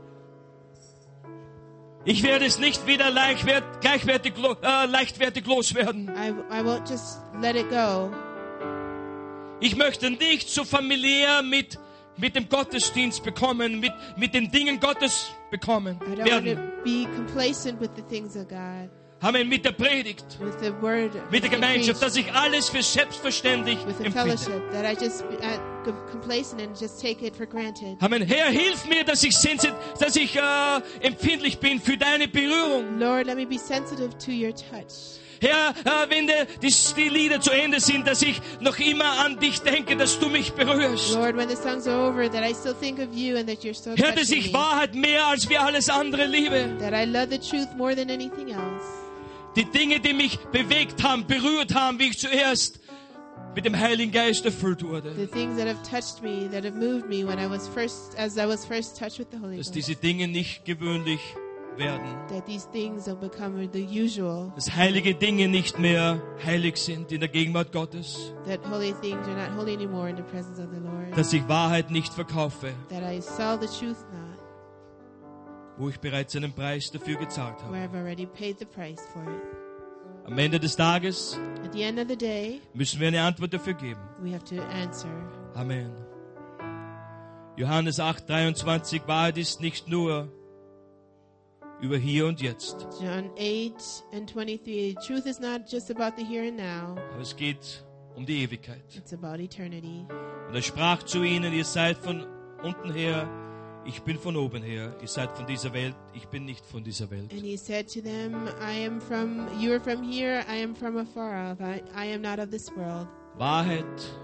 [SPEAKER 1] Ich werde es nicht wieder leichtwert, gleichwertig, lo- äh, leichtwertig loswerden.
[SPEAKER 2] I, I won't just let it go.
[SPEAKER 1] Ich möchte nicht so familiär mit, mit dem Gottesdienst bekommen, mit, mit den Dingen Gottes bekommen
[SPEAKER 2] I don't want
[SPEAKER 1] werden.
[SPEAKER 2] to be complacent with the things of God,
[SPEAKER 1] Amen, mit der Predigt,
[SPEAKER 2] with the word,
[SPEAKER 1] mit der
[SPEAKER 2] being
[SPEAKER 1] Gemeinschaft,
[SPEAKER 2] preached,
[SPEAKER 1] dass ich alles für selbstverständlich
[SPEAKER 2] with the
[SPEAKER 1] empfinde.
[SPEAKER 2] fellowship, that I just uh, go complacent and just take it for granted.
[SPEAKER 1] Amen. Herr, hilf mir, dass ich, sensi- dass ich äh, empfindlich bin für deine Berührung.
[SPEAKER 2] Lord, let me be sensitive to your touch.
[SPEAKER 1] Herr, äh, wenn der, die, die Lieder zu Ende sind, dass ich noch immer an dich denke, dass du mich berührst.
[SPEAKER 2] Lord, when the songs are over, that I still think of you and that you're still
[SPEAKER 1] Herr, dass
[SPEAKER 2] touching
[SPEAKER 1] ich
[SPEAKER 2] me.
[SPEAKER 1] Wahrheit mehr als wir alles andere liebe.
[SPEAKER 2] That I love the truth more than anything else.
[SPEAKER 1] Die Dinge, die mich bewegt haben, berührt haben, wie ich zuerst mit dem Heiligen Geist erfüllt
[SPEAKER 2] The
[SPEAKER 1] wurde.
[SPEAKER 2] things that have touched me, that have moved me when I was first, as I was first touched with the Holy
[SPEAKER 1] Dass
[SPEAKER 2] Ghost.
[SPEAKER 1] diese Dinge nicht gewöhnlich werden.
[SPEAKER 2] That these things will become the usual.
[SPEAKER 1] Dass heilige Dinge nicht mehr heilig sind in der Gegenwart Gottes.
[SPEAKER 2] That holy things are not holy anymore in the presence of the Lord.
[SPEAKER 1] Dass ich Wahrheit nicht verkaufe,
[SPEAKER 2] That I sell the truth not,
[SPEAKER 1] wo ich bereits einen Preis dafür gezahlt
[SPEAKER 2] where
[SPEAKER 1] habe.
[SPEAKER 2] I've already paid the price for it.
[SPEAKER 1] Am Ende des Tages
[SPEAKER 2] At the end of the day,
[SPEAKER 1] müssen wir eine Antwort dafür geben.
[SPEAKER 2] we have to answer.
[SPEAKER 1] Amen. Johannes acht, dreiundzwanzig, Wahrheit ist nicht nur über hier und jetzt,
[SPEAKER 2] John eight and twenty-three. Truth is not just about the here and now.
[SPEAKER 1] aber es geht um die Ewigkeit.
[SPEAKER 2] It's about eternity.
[SPEAKER 1] Und er sprach zu ihnen, ihr seid von unten her ich bin von oben her, ihr seid von dieser Welt, ich bin nicht von dieser Welt.
[SPEAKER 2] And he said to them, I am from, you are from here, I am from afar off. I, I am not of this world.
[SPEAKER 1] Wahrheit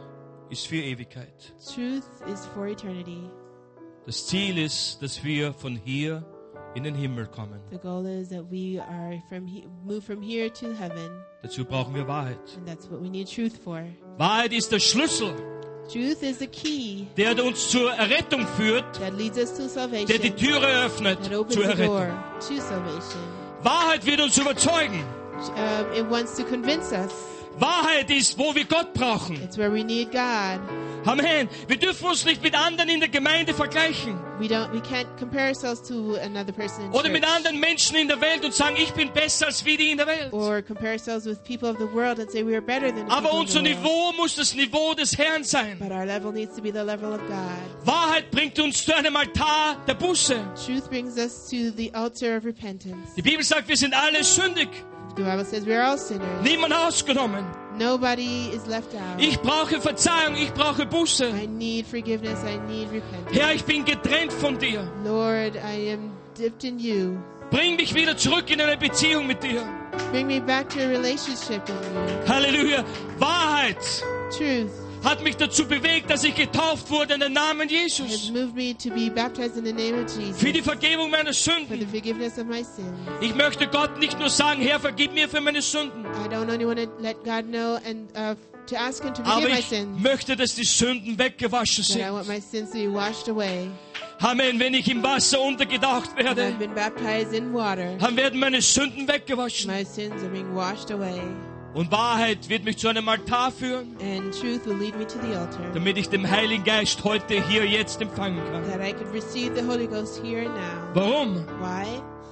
[SPEAKER 1] ist für Ewigkeit.
[SPEAKER 2] Truth is for eternity.
[SPEAKER 1] Das Ziel ist, dass wir von hier in den Himmel kommen.
[SPEAKER 2] The goal is that we are from he, move from here to heaven.
[SPEAKER 1] Dazu brauchen wir Wahrheit.
[SPEAKER 2] And that's what we need truth for.
[SPEAKER 1] Wahrheit ist der Schlüssel,
[SPEAKER 2] Truth is the key
[SPEAKER 1] der uns zur Errettung führt,
[SPEAKER 2] that leads us to salvation.
[SPEAKER 1] der die Türe öffnet
[SPEAKER 2] That opens
[SPEAKER 1] zur
[SPEAKER 2] the
[SPEAKER 1] Errettung.
[SPEAKER 2] door to salvation.
[SPEAKER 1] Wahrheit wird uns überzeugen.
[SPEAKER 2] Um, it wants to convince us.
[SPEAKER 1] Wahrheit ist, wo wir Gott brauchen.
[SPEAKER 2] It's where we need God.
[SPEAKER 1] Amen. Wir dürfen uns nicht mit anderen in der Gemeinde vergleichen.
[SPEAKER 2] We don't. We can't compare ourselves to another person in
[SPEAKER 1] Oder mit
[SPEAKER 2] church.
[SPEAKER 1] anderen Menschen in der Welt und sagen, ich bin besser als wie die in der Welt.
[SPEAKER 2] Or compare ourselves with people of the world and say we are better than the
[SPEAKER 1] Aber
[SPEAKER 2] people
[SPEAKER 1] unser
[SPEAKER 2] of the world.
[SPEAKER 1] Niveau muss das Niveau des Herrn sein.
[SPEAKER 2] But our level needs to be the level of God.
[SPEAKER 1] Wahrheit bringt uns zu einem Altar der Buße.
[SPEAKER 2] Truth brings us to the altar of repentance.
[SPEAKER 1] Die Bibel sagt, wir sind alle sündig.
[SPEAKER 2] The Bible says we are all sinners.
[SPEAKER 1] Niemand ausgenommen.
[SPEAKER 2] Nobody is left out.
[SPEAKER 1] Ich brauche Verzeihung, ich brauche Buße.
[SPEAKER 2] I need forgiveness. I need repentance.
[SPEAKER 1] Herr, ich bin getrennt von dir.
[SPEAKER 2] Lord, I am dipped in you.
[SPEAKER 1] Bring mich wieder zurück in eine Beziehung mit dir.
[SPEAKER 2] Bring me back to a relationship with you.
[SPEAKER 1] Halleluja. Wahrheit
[SPEAKER 2] Truth
[SPEAKER 1] hat mich dazu bewegt, dass ich getauft wurde in den Namen
[SPEAKER 2] has
[SPEAKER 1] Jesus.
[SPEAKER 2] moved me to be baptized in the name of Jesus
[SPEAKER 1] Für die Vergebung meiner
[SPEAKER 2] for the
[SPEAKER 1] Sünden.
[SPEAKER 2] forgiveness of my sins.
[SPEAKER 1] Ich möchte Gott nicht nur sagen, Herr, vergib mir für meine Sünden.
[SPEAKER 2] I don't only want to let God know and uh, to ask Him to
[SPEAKER 1] Aber
[SPEAKER 2] forgive my
[SPEAKER 1] ich
[SPEAKER 2] sins,
[SPEAKER 1] möchte, dass die Sünden weggewaschen
[SPEAKER 2] but I
[SPEAKER 1] sind.
[SPEAKER 2] want my sins to be washed away.
[SPEAKER 1] Amen. Wenn ich im Wasser untergetaucht
[SPEAKER 2] And I've
[SPEAKER 1] werde,
[SPEAKER 2] been baptized in water.
[SPEAKER 1] dann werden meine Sünden weggewaschen.
[SPEAKER 2] My sins are being washed away.
[SPEAKER 1] Und Wahrheit wird mich zu einem Altar führen,
[SPEAKER 2] And truth will lead me to the altar,
[SPEAKER 1] damit ich den Heiligen Geist heute hier jetzt empfangen kann.
[SPEAKER 2] that I could receive the Holy Ghost here and now.
[SPEAKER 1] Warum?
[SPEAKER 2] Why?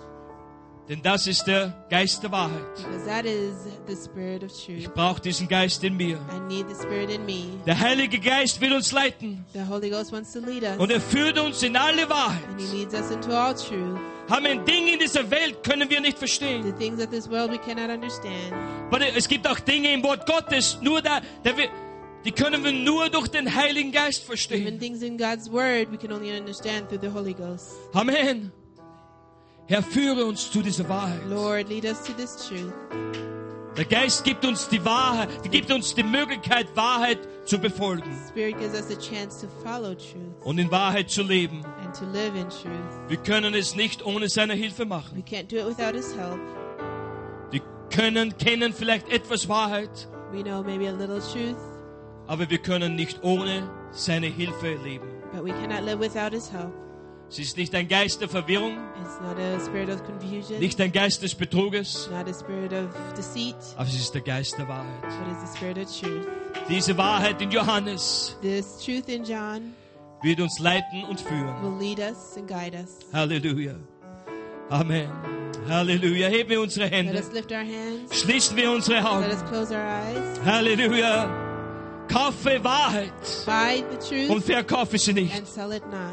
[SPEAKER 1] Denn das ist der Geist der Wahrheit.
[SPEAKER 2] Because that is the Spirit of
[SPEAKER 1] Ich
[SPEAKER 2] truth.
[SPEAKER 1] brauche diesen Geist in mir.
[SPEAKER 2] I need the Spirit in me.
[SPEAKER 1] Der Heilige Geist will uns leiten
[SPEAKER 2] The Holy Ghost wants to lead us.
[SPEAKER 1] und er führt uns in alle Wahrheit.
[SPEAKER 2] And He leads us into all truth.
[SPEAKER 1] Amen. Dinge in dieser Welt können wir nicht verstehen.
[SPEAKER 2] The things of this world we cannot understand.
[SPEAKER 1] Aber es gibt auch Dinge im Wort Gottes, nur da, da wir, die können wir nur durch den Heiligen Geist
[SPEAKER 2] Even
[SPEAKER 1] verstehen.
[SPEAKER 2] things in God's Word we can only understand through the Holy Ghost.
[SPEAKER 1] Amen. Herr, führe uns zu dieser Wahrheit.
[SPEAKER 2] Lord, lead us to this truth.
[SPEAKER 1] Der Geist gibt uns die Wahrheit, gibt uns die Möglichkeit, Wahrheit zu befolgen
[SPEAKER 2] Spirit gives us a chance to follow truth
[SPEAKER 1] und in Wahrheit zu leben.
[SPEAKER 2] and to live in truth.
[SPEAKER 1] Wir können es nicht ohne seine Hilfe
[SPEAKER 2] We
[SPEAKER 1] machen.
[SPEAKER 2] can't do it without His help.
[SPEAKER 1] Wir können, kennen vielleicht etwas Wahrheit,
[SPEAKER 2] We know maybe a little truth,
[SPEAKER 1] aber wir können nicht ohne seine Hilfe leben.
[SPEAKER 2] but we cannot live without His help.
[SPEAKER 1] Es ist nicht ein Geist der Verwirrung,
[SPEAKER 2] It's not a spirit of confusion,
[SPEAKER 1] nicht ein Geist des Betruges,
[SPEAKER 2] not a spirit of deceit,
[SPEAKER 1] aber es ist der Geist der Wahrheit.
[SPEAKER 2] but it's the spirit of truth.
[SPEAKER 1] Diese Wahrheit in Johannes
[SPEAKER 2] This truth in John
[SPEAKER 1] wird uns leiten und führen.
[SPEAKER 2] will lead us and guide us.
[SPEAKER 1] Halleluja. Amen. Halleluja. Heben wir unsere
[SPEAKER 2] Let
[SPEAKER 1] Hände.
[SPEAKER 2] us lift our hands.
[SPEAKER 1] Schließen wir unsere
[SPEAKER 2] Let
[SPEAKER 1] Augen.
[SPEAKER 2] us close our eyes.
[SPEAKER 1] Halleluja. Kaufe Wahrheit
[SPEAKER 2] Buy the
[SPEAKER 1] und
[SPEAKER 2] truth
[SPEAKER 1] verkaufe sie nicht.
[SPEAKER 2] and sell it not.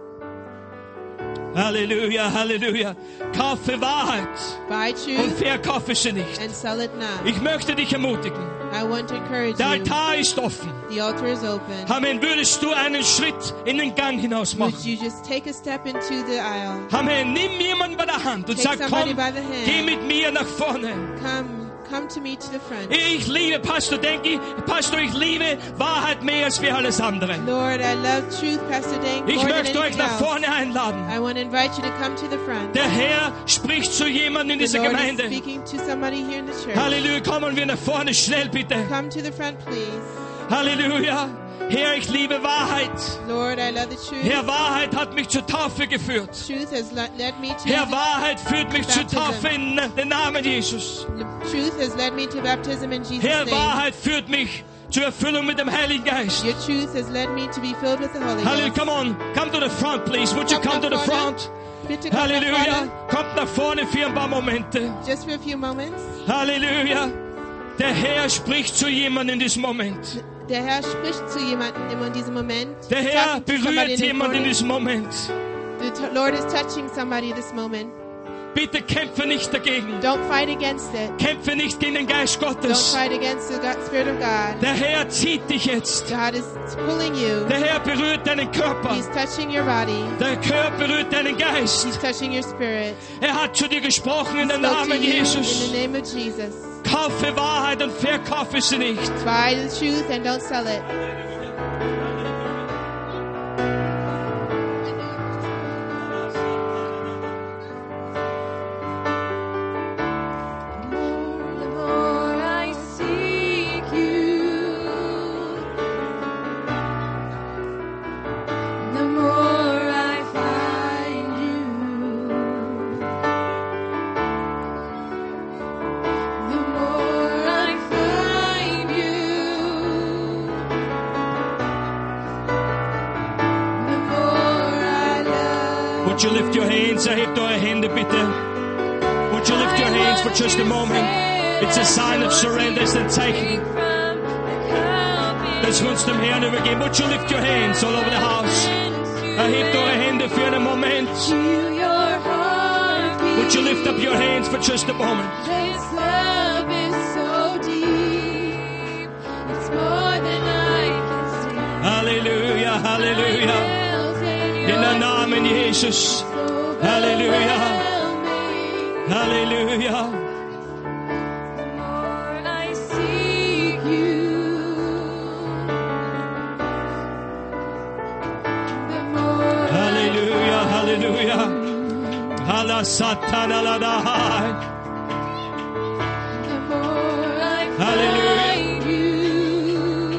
[SPEAKER 1] Halleluja, Halleluja. Kaufe Wahrheit
[SPEAKER 2] Buy
[SPEAKER 1] und
[SPEAKER 2] truth
[SPEAKER 1] verkaufe sie nicht.
[SPEAKER 2] and sell it not.
[SPEAKER 1] Ich möchte dich ermutigen.
[SPEAKER 2] I want to encourage
[SPEAKER 1] Der
[SPEAKER 2] you.
[SPEAKER 1] Altar ist offen.
[SPEAKER 2] The altar is open.
[SPEAKER 1] Amen. Würdest du einen Schritt in den Gang hinaus
[SPEAKER 2] Would
[SPEAKER 1] machen?
[SPEAKER 2] you just take a step into the aisle?
[SPEAKER 1] Amen. Nimm jemanden bei der Hand und
[SPEAKER 2] Take
[SPEAKER 1] sag,
[SPEAKER 2] somebody
[SPEAKER 1] komm,
[SPEAKER 2] by the hand.
[SPEAKER 1] geh mit mir nach vorne.
[SPEAKER 2] Come, come to me to the front.
[SPEAKER 1] Ich liebe, Pastor, denke ich, Pastor, ich liebe Wahrheit mehr als wir alles andere.
[SPEAKER 2] Lord, I love truth, Pastor Dane,
[SPEAKER 1] Ich
[SPEAKER 2] more than
[SPEAKER 1] möchte euch
[SPEAKER 2] anything
[SPEAKER 1] nach
[SPEAKER 2] else.
[SPEAKER 1] vorne einladen.
[SPEAKER 2] I want to invite you to come to the front.
[SPEAKER 1] Der Herr spricht zu jemandem in
[SPEAKER 2] The
[SPEAKER 1] dieser
[SPEAKER 2] Lord is
[SPEAKER 1] Gemeinde.
[SPEAKER 2] speaking to somebody here in the church.
[SPEAKER 1] Halleluja, kommen wir nach vorne, schnell bitte.
[SPEAKER 2] Come to the front, please.
[SPEAKER 1] Halleluja. Herr, ich liebe Wahrheit.
[SPEAKER 2] Lord, I love the truth.
[SPEAKER 1] Herr, Wahrheit hat mich zur Taufe geführt.
[SPEAKER 2] Truth has le- led me to
[SPEAKER 1] Herr,
[SPEAKER 2] the,
[SPEAKER 1] Wahrheit führt mich zur
[SPEAKER 2] Baptism.
[SPEAKER 1] Taufe in den Namen Jesus.
[SPEAKER 2] truth has led me to baptism in Jesus'
[SPEAKER 1] Herr,
[SPEAKER 2] name.
[SPEAKER 1] Wahrheit führt mich zur Erfüllung mit dem Heiligen Geist.
[SPEAKER 2] Your truth has led me to be filled with the Holy
[SPEAKER 1] Hallelujah,
[SPEAKER 2] Ghost.
[SPEAKER 1] come on, come to the front, please. Would you come to the front?
[SPEAKER 2] Bitte komm nach
[SPEAKER 1] Halleluja,
[SPEAKER 2] vorne.
[SPEAKER 1] kommt nach vorne für ein paar Momente.
[SPEAKER 2] Just for a few moments.
[SPEAKER 1] Halleluja, der Herr spricht zu jemandem in diesem Moment.
[SPEAKER 2] Der Herr spricht zu jemandem in diesem Moment.
[SPEAKER 1] Der
[SPEAKER 2] He's
[SPEAKER 1] Herr
[SPEAKER 2] talking to somebody
[SPEAKER 1] berührt
[SPEAKER 2] in this
[SPEAKER 1] jemanden in
[SPEAKER 2] morning.
[SPEAKER 1] diesem Moment.
[SPEAKER 2] The t- Lord is touching somebody this moment.
[SPEAKER 1] Bitte kämpfe nicht dagegen.
[SPEAKER 2] Don't fight against it.
[SPEAKER 1] Kämpfe nicht gegen den Geist
[SPEAKER 2] Don't
[SPEAKER 1] Gottes.
[SPEAKER 2] fight against the God, Spirit of God.
[SPEAKER 1] Der Herr zieht dich jetzt.
[SPEAKER 2] God is pulling you.
[SPEAKER 1] Der Herr berührt deinen Körper.
[SPEAKER 2] He's touching your body.
[SPEAKER 1] Der Körper berührt deinen Geist.
[SPEAKER 2] He's touching your spirit.
[SPEAKER 1] Er hat zu dir gesprochen in
[SPEAKER 2] He
[SPEAKER 1] den
[SPEAKER 2] spoke to
[SPEAKER 1] Namen
[SPEAKER 2] you
[SPEAKER 1] Jesus.
[SPEAKER 2] in the name of Jesus.
[SPEAKER 1] Kaufe Wahrheit und verkaufe sie nicht.
[SPEAKER 2] Buy the truth and don't sell it.
[SPEAKER 3] The more I seek you, the more I find you. The more I find you, the more I love.
[SPEAKER 1] Would you lift your hands? Erhebt eure Hände bitte. Would you lift your hands for just a moment? It's a sign of surrender. It's ein Zeichen, dass wir uns dem Herrn übergeben. Would you lift your hands all over the house? Erhebt eure Hände für einen Moment. Would you lift up your hands for just a moment?
[SPEAKER 3] This love is so deep, it's more than I can see.
[SPEAKER 1] Halleluja, Halleluja. In den Namen Jesus. Halleluja. Halleluja.
[SPEAKER 3] The more I seek you, the more
[SPEAKER 1] Halleluja, Halleluja. Hala satana ladahai.
[SPEAKER 3] the more I
[SPEAKER 1] Hallelujah.
[SPEAKER 3] find you,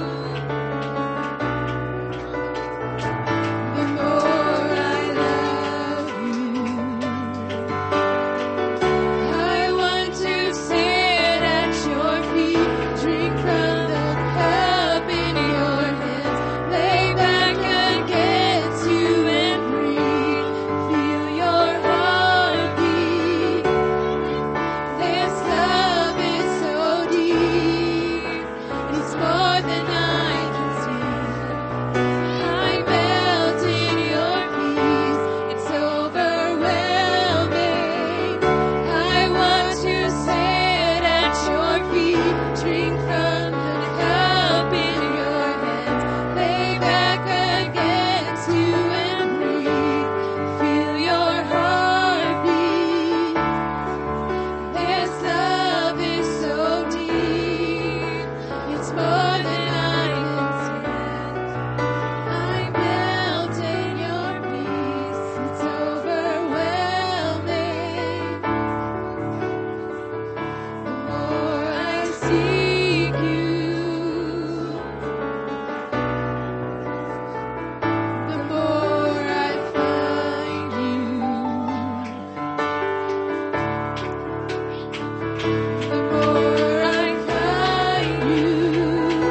[SPEAKER 3] the more I love you. I want to sit at your feet, drink from the cup in your hands, lay back against you and breathe, feel your heartbeat. This love is so deep, it's more than I can see. I melt in your peace, it's overwhelming. I want to sit at your feet, drink from the cup in your hands, lay back against you and breathe, feel your heartbeat. This love is so deep, it's more than I can stand. I melt in your peace, it's overwhelming. The more I seek you, the more I find you. The more I find you,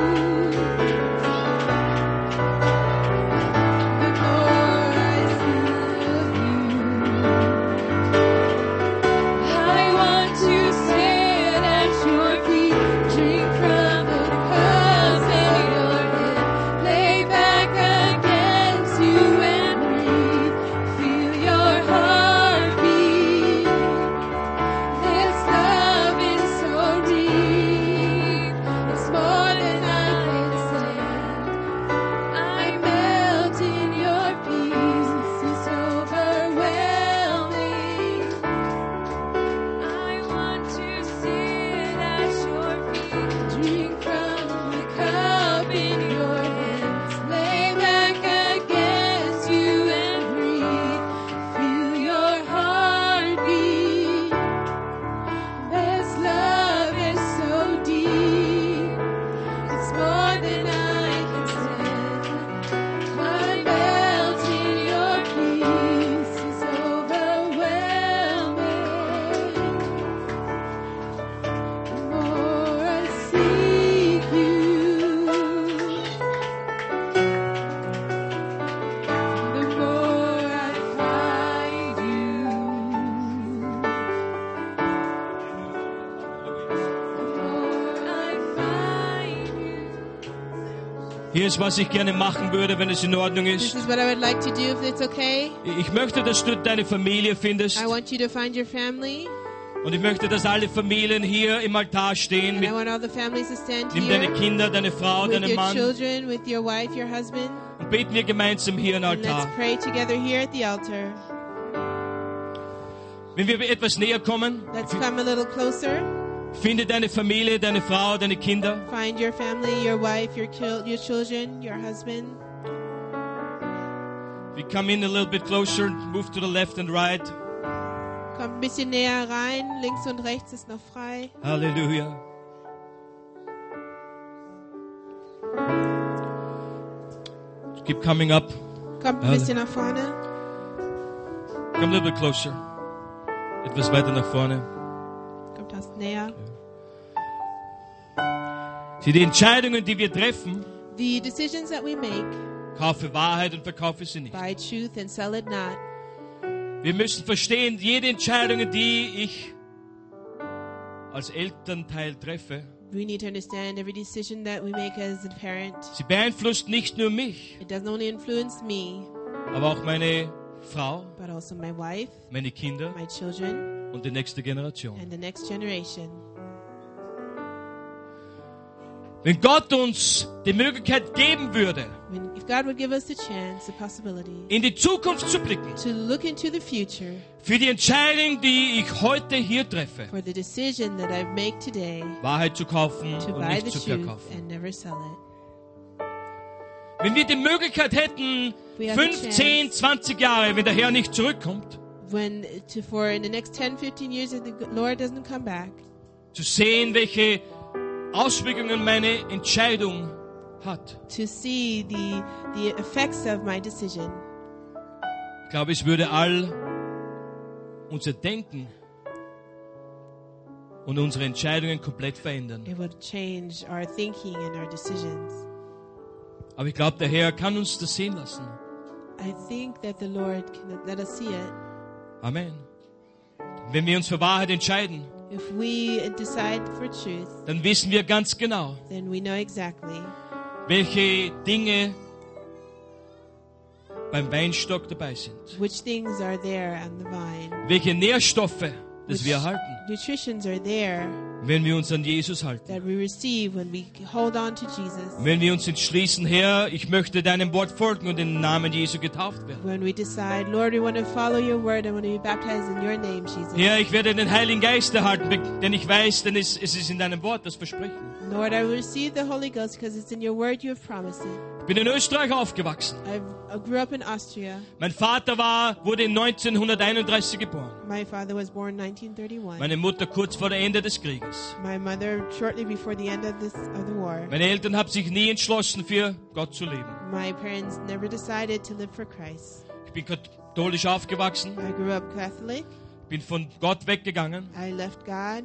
[SPEAKER 1] Hier ist, was ich gerne machen würde, wenn es in Ordnung
[SPEAKER 2] This
[SPEAKER 1] ist.
[SPEAKER 2] is what I would like to do if it's okay.
[SPEAKER 1] Ich möchte, dass du deine Familie findest.
[SPEAKER 2] I want you to find your family.
[SPEAKER 1] Und ich möchte, dass alle Familien hier im Altar stehen.
[SPEAKER 2] And
[SPEAKER 1] Mit,
[SPEAKER 2] I want all the families to stand
[SPEAKER 1] nimm deine
[SPEAKER 2] here
[SPEAKER 1] Kinder, deine Frau,
[SPEAKER 2] with
[SPEAKER 1] deinen
[SPEAKER 2] your
[SPEAKER 1] Mann.
[SPEAKER 2] children, with your wife, your husband.
[SPEAKER 1] Und beten wir gemeinsam hier im
[SPEAKER 2] And let's
[SPEAKER 1] Altar.
[SPEAKER 2] pray together here at the altar.
[SPEAKER 1] Wenn wir etwas näher kommen,
[SPEAKER 2] Let's come a little closer.
[SPEAKER 1] finde deine Familie, deine Frau, deine Kinder.
[SPEAKER 2] Find your family, your wife, your, chil- your children, your husband.
[SPEAKER 1] We come in a little bit closer, move to the left and right.
[SPEAKER 2] Kommt ein bisschen näher rein. Links und rechts ist noch frei.
[SPEAKER 1] Halleluja. Keep coming up.
[SPEAKER 2] Kommt ein bisschen nach vorne.
[SPEAKER 1] Come a little bit closer. Etwas weiter nach vorne.
[SPEAKER 2] Kommt das näher.
[SPEAKER 1] Sieh, die Entscheidungen, die wir treffen,
[SPEAKER 2] The decisions that we make,
[SPEAKER 1] kaufe Wahrheit und verkaufe sie nicht.
[SPEAKER 2] buy truth and sell it not.
[SPEAKER 1] Wir müssen verstehen, jede Entscheidung, die ich als Elternteil treffe,
[SPEAKER 2] We need to understand every decision that we make as a parent.
[SPEAKER 1] sie beeinflusst nicht nur mich,
[SPEAKER 2] It doesn't only influence me,
[SPEAKER 1] aber auch meine Frau,
[SPEAKER 2] but also my wife,
[SPEAKER 1] meine Kinder
[SPEAKER 2] my children,
[SPEAKER 1] und die nächste Generation.
[SPEAKER 2] and the next generation.
[SPEAKER 1] Wenn Gott uns die Möglichkeit geben würde,
[SPEAKER 2] When, if God would give us the chance, the possibility
[SPEAKER 1] in die Zukunft zu blicken,
[SPEAKER 2] to look into the future
[SPEAKER 1] für die Entscheidung, die ich heute hier treffe,
[SPEAKER 2] for the decision that I make today
[SPEAKER 1] Wahrheit zu kaufen
[SPEAKER 2] to
[SPEAKER 1] und
[SPEAKER 2] buy
[SPEAKER 1] nicht
[SPEAKER 2] the
[SPEAKER 1] zu
[SPEAKER 2] truth
[SPEAKER 1] verkaufen.
[SPEAKER 2] and never sell it.
[SPEAKER 1] Wenn wir die Möglichkeit hätten,
[SPEAKER 2] We have a
[SPEAKER 1] fünfzehn,
[SPEAKER 2] chance.
[SPEAKER 1] zwanzig Jahre, wenn der Herr nicht zurückkommt,
[SPEAKER 2] When to for in the next ten, fifteen years if the Lord doesn't come back,
[SPEAKER 1] zu sehen, welche Auswirkungen meine Entscheidung hat.
[SPEAKER 2] to see the the effects of my decision,
[SPEAKER 1] Ich glaube, es würde all unser Denken und unsere Entscheidungen komplett verändern.
[SPEAKER 2] it would change our thinking and our decisions.
[SPEAKER 1] Aber ich glaube, der Herr kann uns das sehen lassen.
[SPEAKER 2] I think that the Lord can let us see it.
[SPEAKER 1] Amen. Wenn wir uns für Wahrheit entscheiden,
[SPEAKER 2] If we decide for truth,
[SPEAKER 1] dann wissen wir ganz genau,
[SPEAKER 2] then we know exactly
[SPEAKER 1] welche Dinge beim Weinstock dabei sind.
[SPEAKER 2] which things are there on the vine.
[SPEAKER 1] Welche Nährstoffe, das
[SPEAKER 2] Which
[SPEAKER 1] wir erhalten,
[SPEAKER 2] nutritions are there
[SPEAKER 1] wenn wir uns an Jesus halten.
[SPEAKER 2] that we receive when we hold on to Jesus.
[SPEAKER 1] Wenn wir uns entschließen, Herr, ich möchte deinem Wort folgen und im Namen Jesu getauft werden.
[SPEAKER 2] When we decide, Lord, we want to follow your word and want to be baptized in your name, Jesus.
[SPEAKER 1] Herr, ich werde den Heiligen Geist erhalten, denn ich weiß, denn es, es ist in deinem Wort das Versprechen.
[SPEAKER 2] Lord, I will receive the Holy Ghost because it's in your word you have promised it.
[SPEAKER 1] Ich bin in Österreich aufgewachsen.
[SPEAKER 2] I've, I grew up in Austria.
[SPEAKER 1] Mein Vater war, wurde neunzehnhunderteinunddreißig geboren.
[SPEAKER 2] My father was born nineteen thirty-one.
[SPEAKER 1] Meine Mutter kurz vor dem Ende des Krieges.
[SPEAKER 2] My mother shortly before the end of, this, of the war.
[SPEAKER 1] Meine Eltern haben sich nie entschlossen, für Gott zu leben.
[SPEAKER 2] My parents never decided to live for Christ.
[SPEAKER 1] Ich bin katholisch aufgewachsen,
[SPEAKER 2] I grew up Catholic.
[SPEAKER 1] bin von Gott weggegangen
[SPEAKER 2] I left God.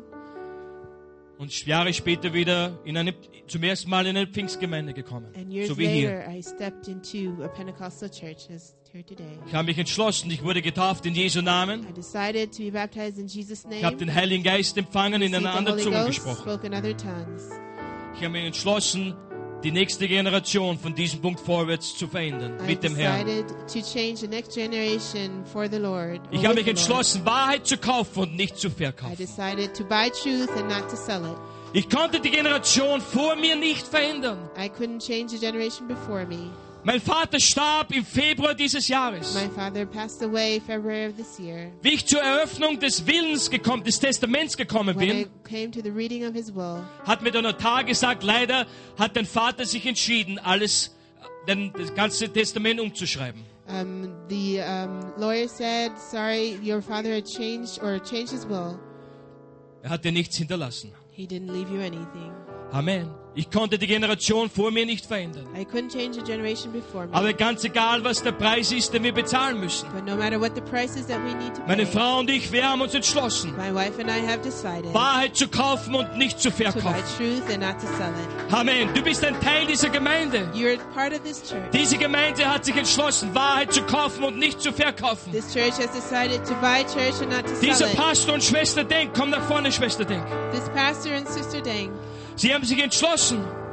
[SPEAKER 1] und Jahre später wieder in eine, zum ersten Mal in eine Pfingstgemeinde gekommen.
[SPEAKER 2] And years
[SPEAKER 1] So wie hier.
[SPEAKER 2] later, I stepped into a Pentecostal church as here today.
[SPEAKER 1] Ich habe mich entschlossen, ich wurde getauft in Jesu Namen.
[SPEAKER 2] I decided to be baptized in Jesus' name.
[SPEAKER 1] Ich habe den Heiligen Geist empfangen, in
[SPEAKER 2] received
[SPEAKER 1] einer
[SPEAKER 2] the
[SPEAKER 1] anderen
[SPEAKER 2] Holy
[SPEAKER 1] Zunge
[SPEAKER 2] Ghost,
[SPEAKER 1] gesprochen.
[SPEAKER 2] spoke in other tongues.
[SPEAKER 1] Ich habe mich entschlossen, die nächste Generation von diesem Punkt vorwärts zu verändern,
[SPEAKER 2] I
[SPEAKER 1] mit dem Herrn.
[SPEAKER 2] decided to change the next generation for the Lord. or
[SPEAKER 1] Ich habe
[SPEAKER 2] with
[SPEAKER 1] mich
[SPEAKER 2] the Lord.
[SPEAKER 1] entschlossen, Wahrheit zu kaufen und nicht zu
[SPEAKER 2] I
[SPEAKER 1] verkaufen.
[SPEAKER 2] decided to buy truth and not to sell it.
[SPEAKER 1] Ich konnte die Generation vor mir nicht verändern.
[SPEAKER 2] I couldn't change the generation before me.
[SPEAKER 1] Mein Vater starb im Februar dieses Jahres.
[SPEAKER 2] My father passed away February of this year.
[SPEAKER 1] Wie ich zur Eröffnung des Willens gekommen, des Testaments gekommen
[SPEAKER 2] When I
[SPEAKER 1] bin,
[SPEAKER 2] came to the reading of his will,
[SPEAKER 1] hat mir der Notar gesagt, leider hat dein Vater sich entschieden, alles, denn das ganze Testament umzuschreiben.
[SPEAKER 2] um, the um, lawyer said, sorry, your father had changed or changed his will.
[SPEAKER 1] Er hat dir nichts hinterlassen.
[SPEAKER 2] He didn't leave you anything.
[SPEAKER 1] Amen. Ich konnte die Generation vor mir nicht verändern.
[SPEAKER 2] I couldn't change the generation before me.
[SPEAKER 1] Aber ganz egal, was der Preis ist, den wir bezahlen müssen.
[SPEAKER 2] But no matter what the price is that we need to
[SPEAKER 1] Meine
[SPEAKER 2] pay,
[SPEAKER 1] Frau und ich, wir haben uns entschlossen,
[SPEAKER 2] my wife and I have decided
[SPEAKER 1] Wahrheit zu kaufen und nicht zu
[SPEAKER 2] to buy
[SPEAKER 1] verkaufen.
[SPEAKER 2] truth and not to sell it.
[SPEAKER 1] Amen. Du bist ein Teil dieser Gemeinde.
[SPEAKER 2] You're part of this church.
[SPEAKER 1] Diese Gemeinde hat sich entschlossen, Wahrheit zu kaufen und nicht zu verkaufen.
[SPEAKER 2] This church has decided to buy church and not to
[SPEAKER 1] Dieser
[SPEAKER 2] sell it.
[SPEAKER 1] Pastor und Schwester Denk, komm nach vorne, Schwester Denk.
[SPEAKER 2] This pastor and sister Deng,
[SPEAKER 1] Sie haben sich entschlossen,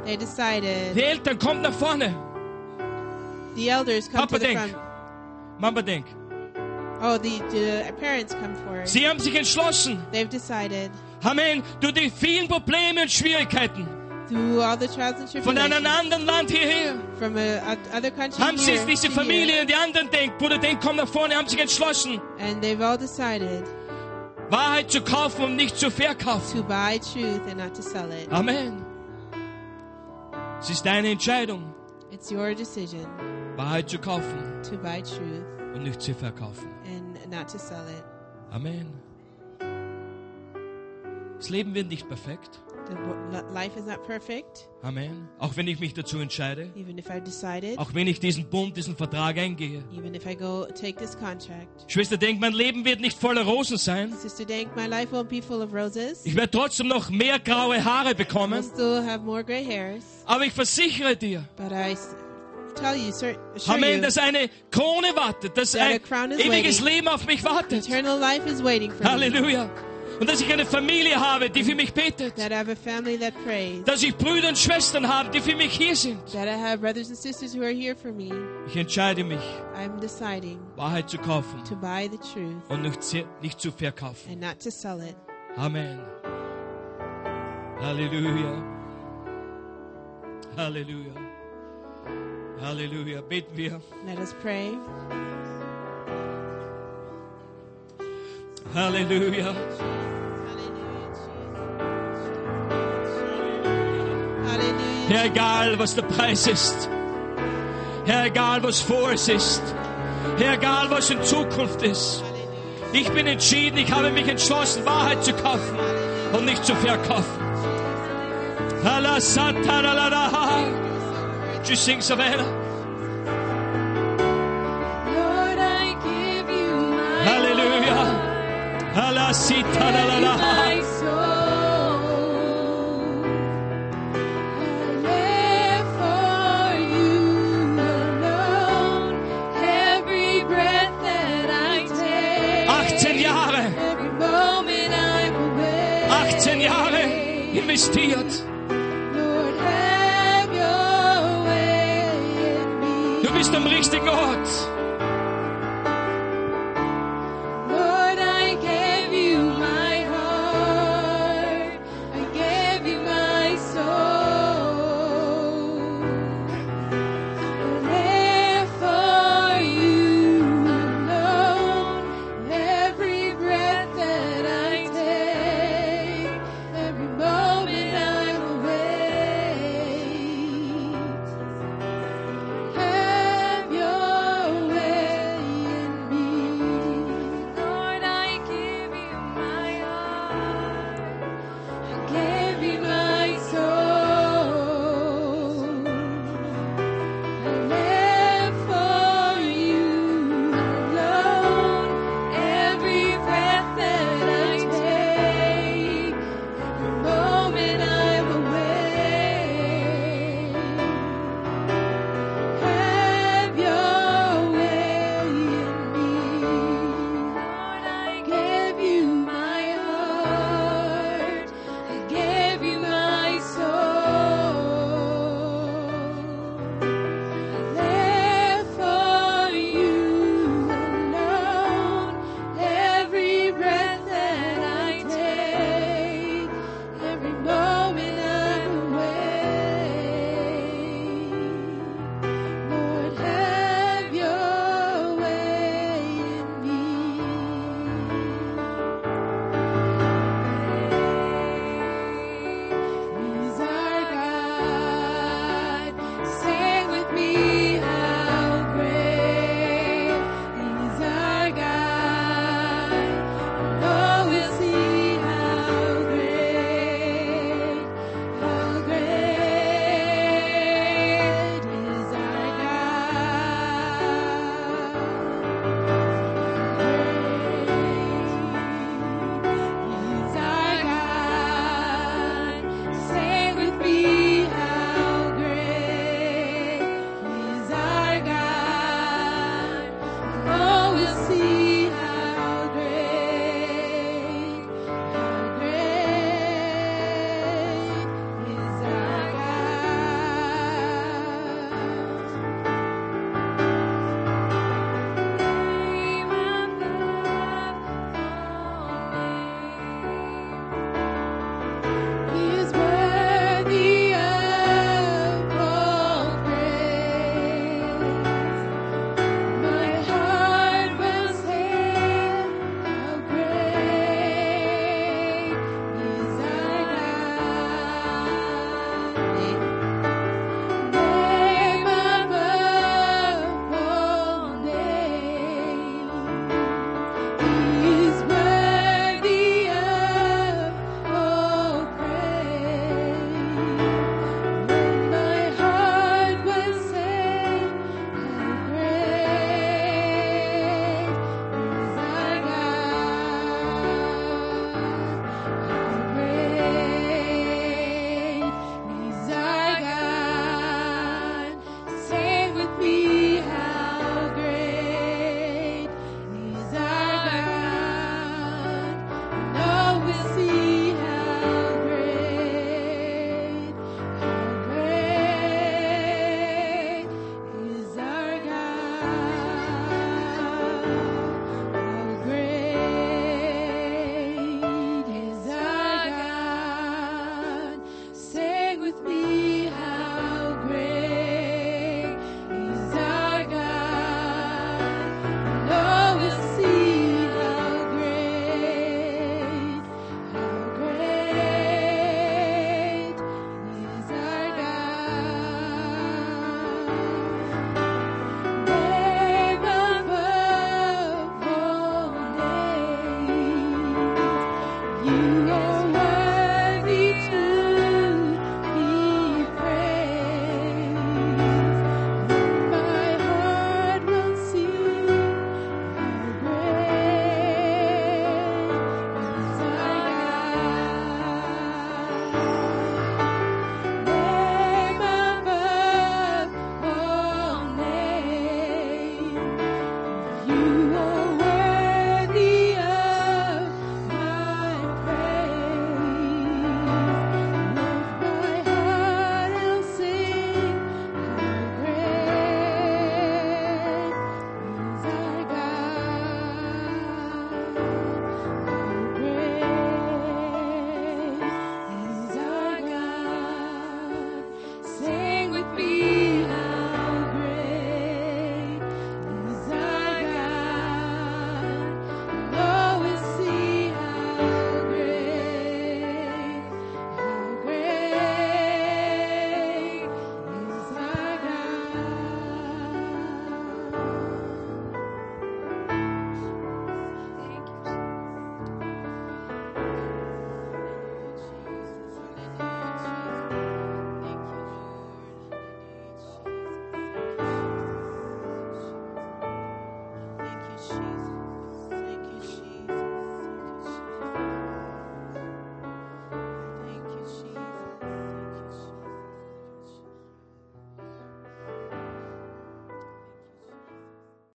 [SPEAKER 2] They decided.
[SPEAKER 1] Die Eltern, kommt nach vorne.
[SPEAKER 2] The elders come
[SPEAKER 1] Papa,
[SPEAKER 2] to the
[SPEAKER 1] denk.
[SPEAKER 2] front.
[SPEAKER 1] Mama, denk.
[SPEAKER 2] Oh, the, the parents come forward.
[SPEAKER 1] Sie haben sich entschlossen.
[SPEAKER 2] They've decided.
[SPEAKER 1] Amen. Durch die vielen Probleme und Schwierigkeiten
[SPEAKER 2] Through all the trials and
[SPEAKER 1] von einem
[SPEAKER 2] tribulations
[SPEAKER 1] anderen Land hierher
[SPEAKER 2] from a, a, other country
[SPEAKER 1] haben sie
[SPEAKER 2] here
[SPEAKER 1] diese
[SPEAKER 2] to
[SPEAKER 1] Familie
[SPEAKER 2] here,
[SPEAKER 1] und die anderen denkt, Bruder, denk, komm nach vorne, haben sich entschlossen,
[SPEAKER 2] and they've all decided
[SPEAKER 1] Wahrheit zu kaufen und nicht zu verkaufen.
[SPEAKER 2] to buy truth and not to sell it.
[SPEAKER 1] Amen. Es ist deine Entscheidung,
[SPEAKER 2] It's your decision
[SPEAKER 1] Wahrheit zu kaufen
[SPEAKER 2] to buy truth
[SPEAKER 1] und nicht zu verkaufen.
[SPEAKER 2] and not to sell it.
[SPEAKER 1] Amen. Das Leben wird nicht perfekt.
[SPEAKER 2] The wo- life is not perfect,
[SPEAKER 1] Amen. Auch wenn ich mich dazu entscheide,
[SPEAKER 2] even if I decided,
[SPEAKER 1] auch wenn ich diesen Bund, diesen Vertrag eingehe.
[SPEAKER 2] even if I go take this contract.
[SPEAKER 1] Schwester, denk, mein Leben wird nicht voller Rosen sein.
[SPEAKER 2] Sister Dank, my life won't be full of roses.
[SPEAKER 1] Ich werde trotzdem noch mehr graue Haare
[SPEAKER 2] I'll
[SPEAKER 1] bekommen.
[SPEAKER 2] still have more gray hairs,
[SPEAKER 1] Aber ich versichere dir,
[SPEAKER 2] but I s- tell you, cer- assure
[SPEAKER 1] Amen,
[SPEAKER 2] you,
[SPEAKER 1] dass eine Krone wartet, dass
[SPEAKER 2] That a
[SPEAKER 1] ein
[SPEAKER 2] crown is
[SPEAKER 1] ewiges
[SPEAKER 2] waiting.
[SPEAKER 1] Leben auf mich wartet.
[SPEAKER 2] eternal life is waiting for me.
[SPEAKER 1] Halleluja. Und dass ich eine Familie habe, die für mich betet.
[SPEAKER 2] That I have a family that prays.
[SPEAKER 1] Dass ich Brüder und Schwestern habe, die für mich hier sind.
[SPEAKER 2] That I have brothers and sisters who are here for me.
[SPEAKER 1] Ich entscheide mich,
[SPEAKER 2] I'm deciding
[SPEAKER 1] Wahrheit zu kaufen
[SPEAKER 2] to buy the truth
[SPEAKER 1] und nicht, zu- nicht zu verkaufen.
[SPEAKER 2] and not to sell it.
[SPEAKER 1] Amen. Halleluja. Halleluja. Halleluja. Beten wir.
[SPEAKER 2] Let us pray.
[SPEAKER 1] Halleluja.
[SPEAKER 2] Hallelujah.
[SPEAKER 1] Herr, egal was der Preis ist. Herr, egal was vor es ist. Herr, egal was in Zukunft ist. Ich bin entschieden, ich habe mich entschlossen, Wahrheit zu kaufen und nicht zu verkaufen. Hala sataralala. Just sing, Savannah.
[SPEAKER 3] Lord, I give you my
[SPEAKER 1] Halleluja. Hala
[SPEAKER 3] my
[SPEAKER 1] sitaralala.
[SPEAKER 3] soul. I live for you alone. Every breath that I take,
[SPEAKER 1] achtzehn Jahre,
[SPEAKER 3] every moment I'm awake.
[SPEAKER 1] achtzehn Jahre investiert.
[SPEAKER 3] Lord, have your way in me.
[SPEAKER 1] Du bist am richtigen Ort.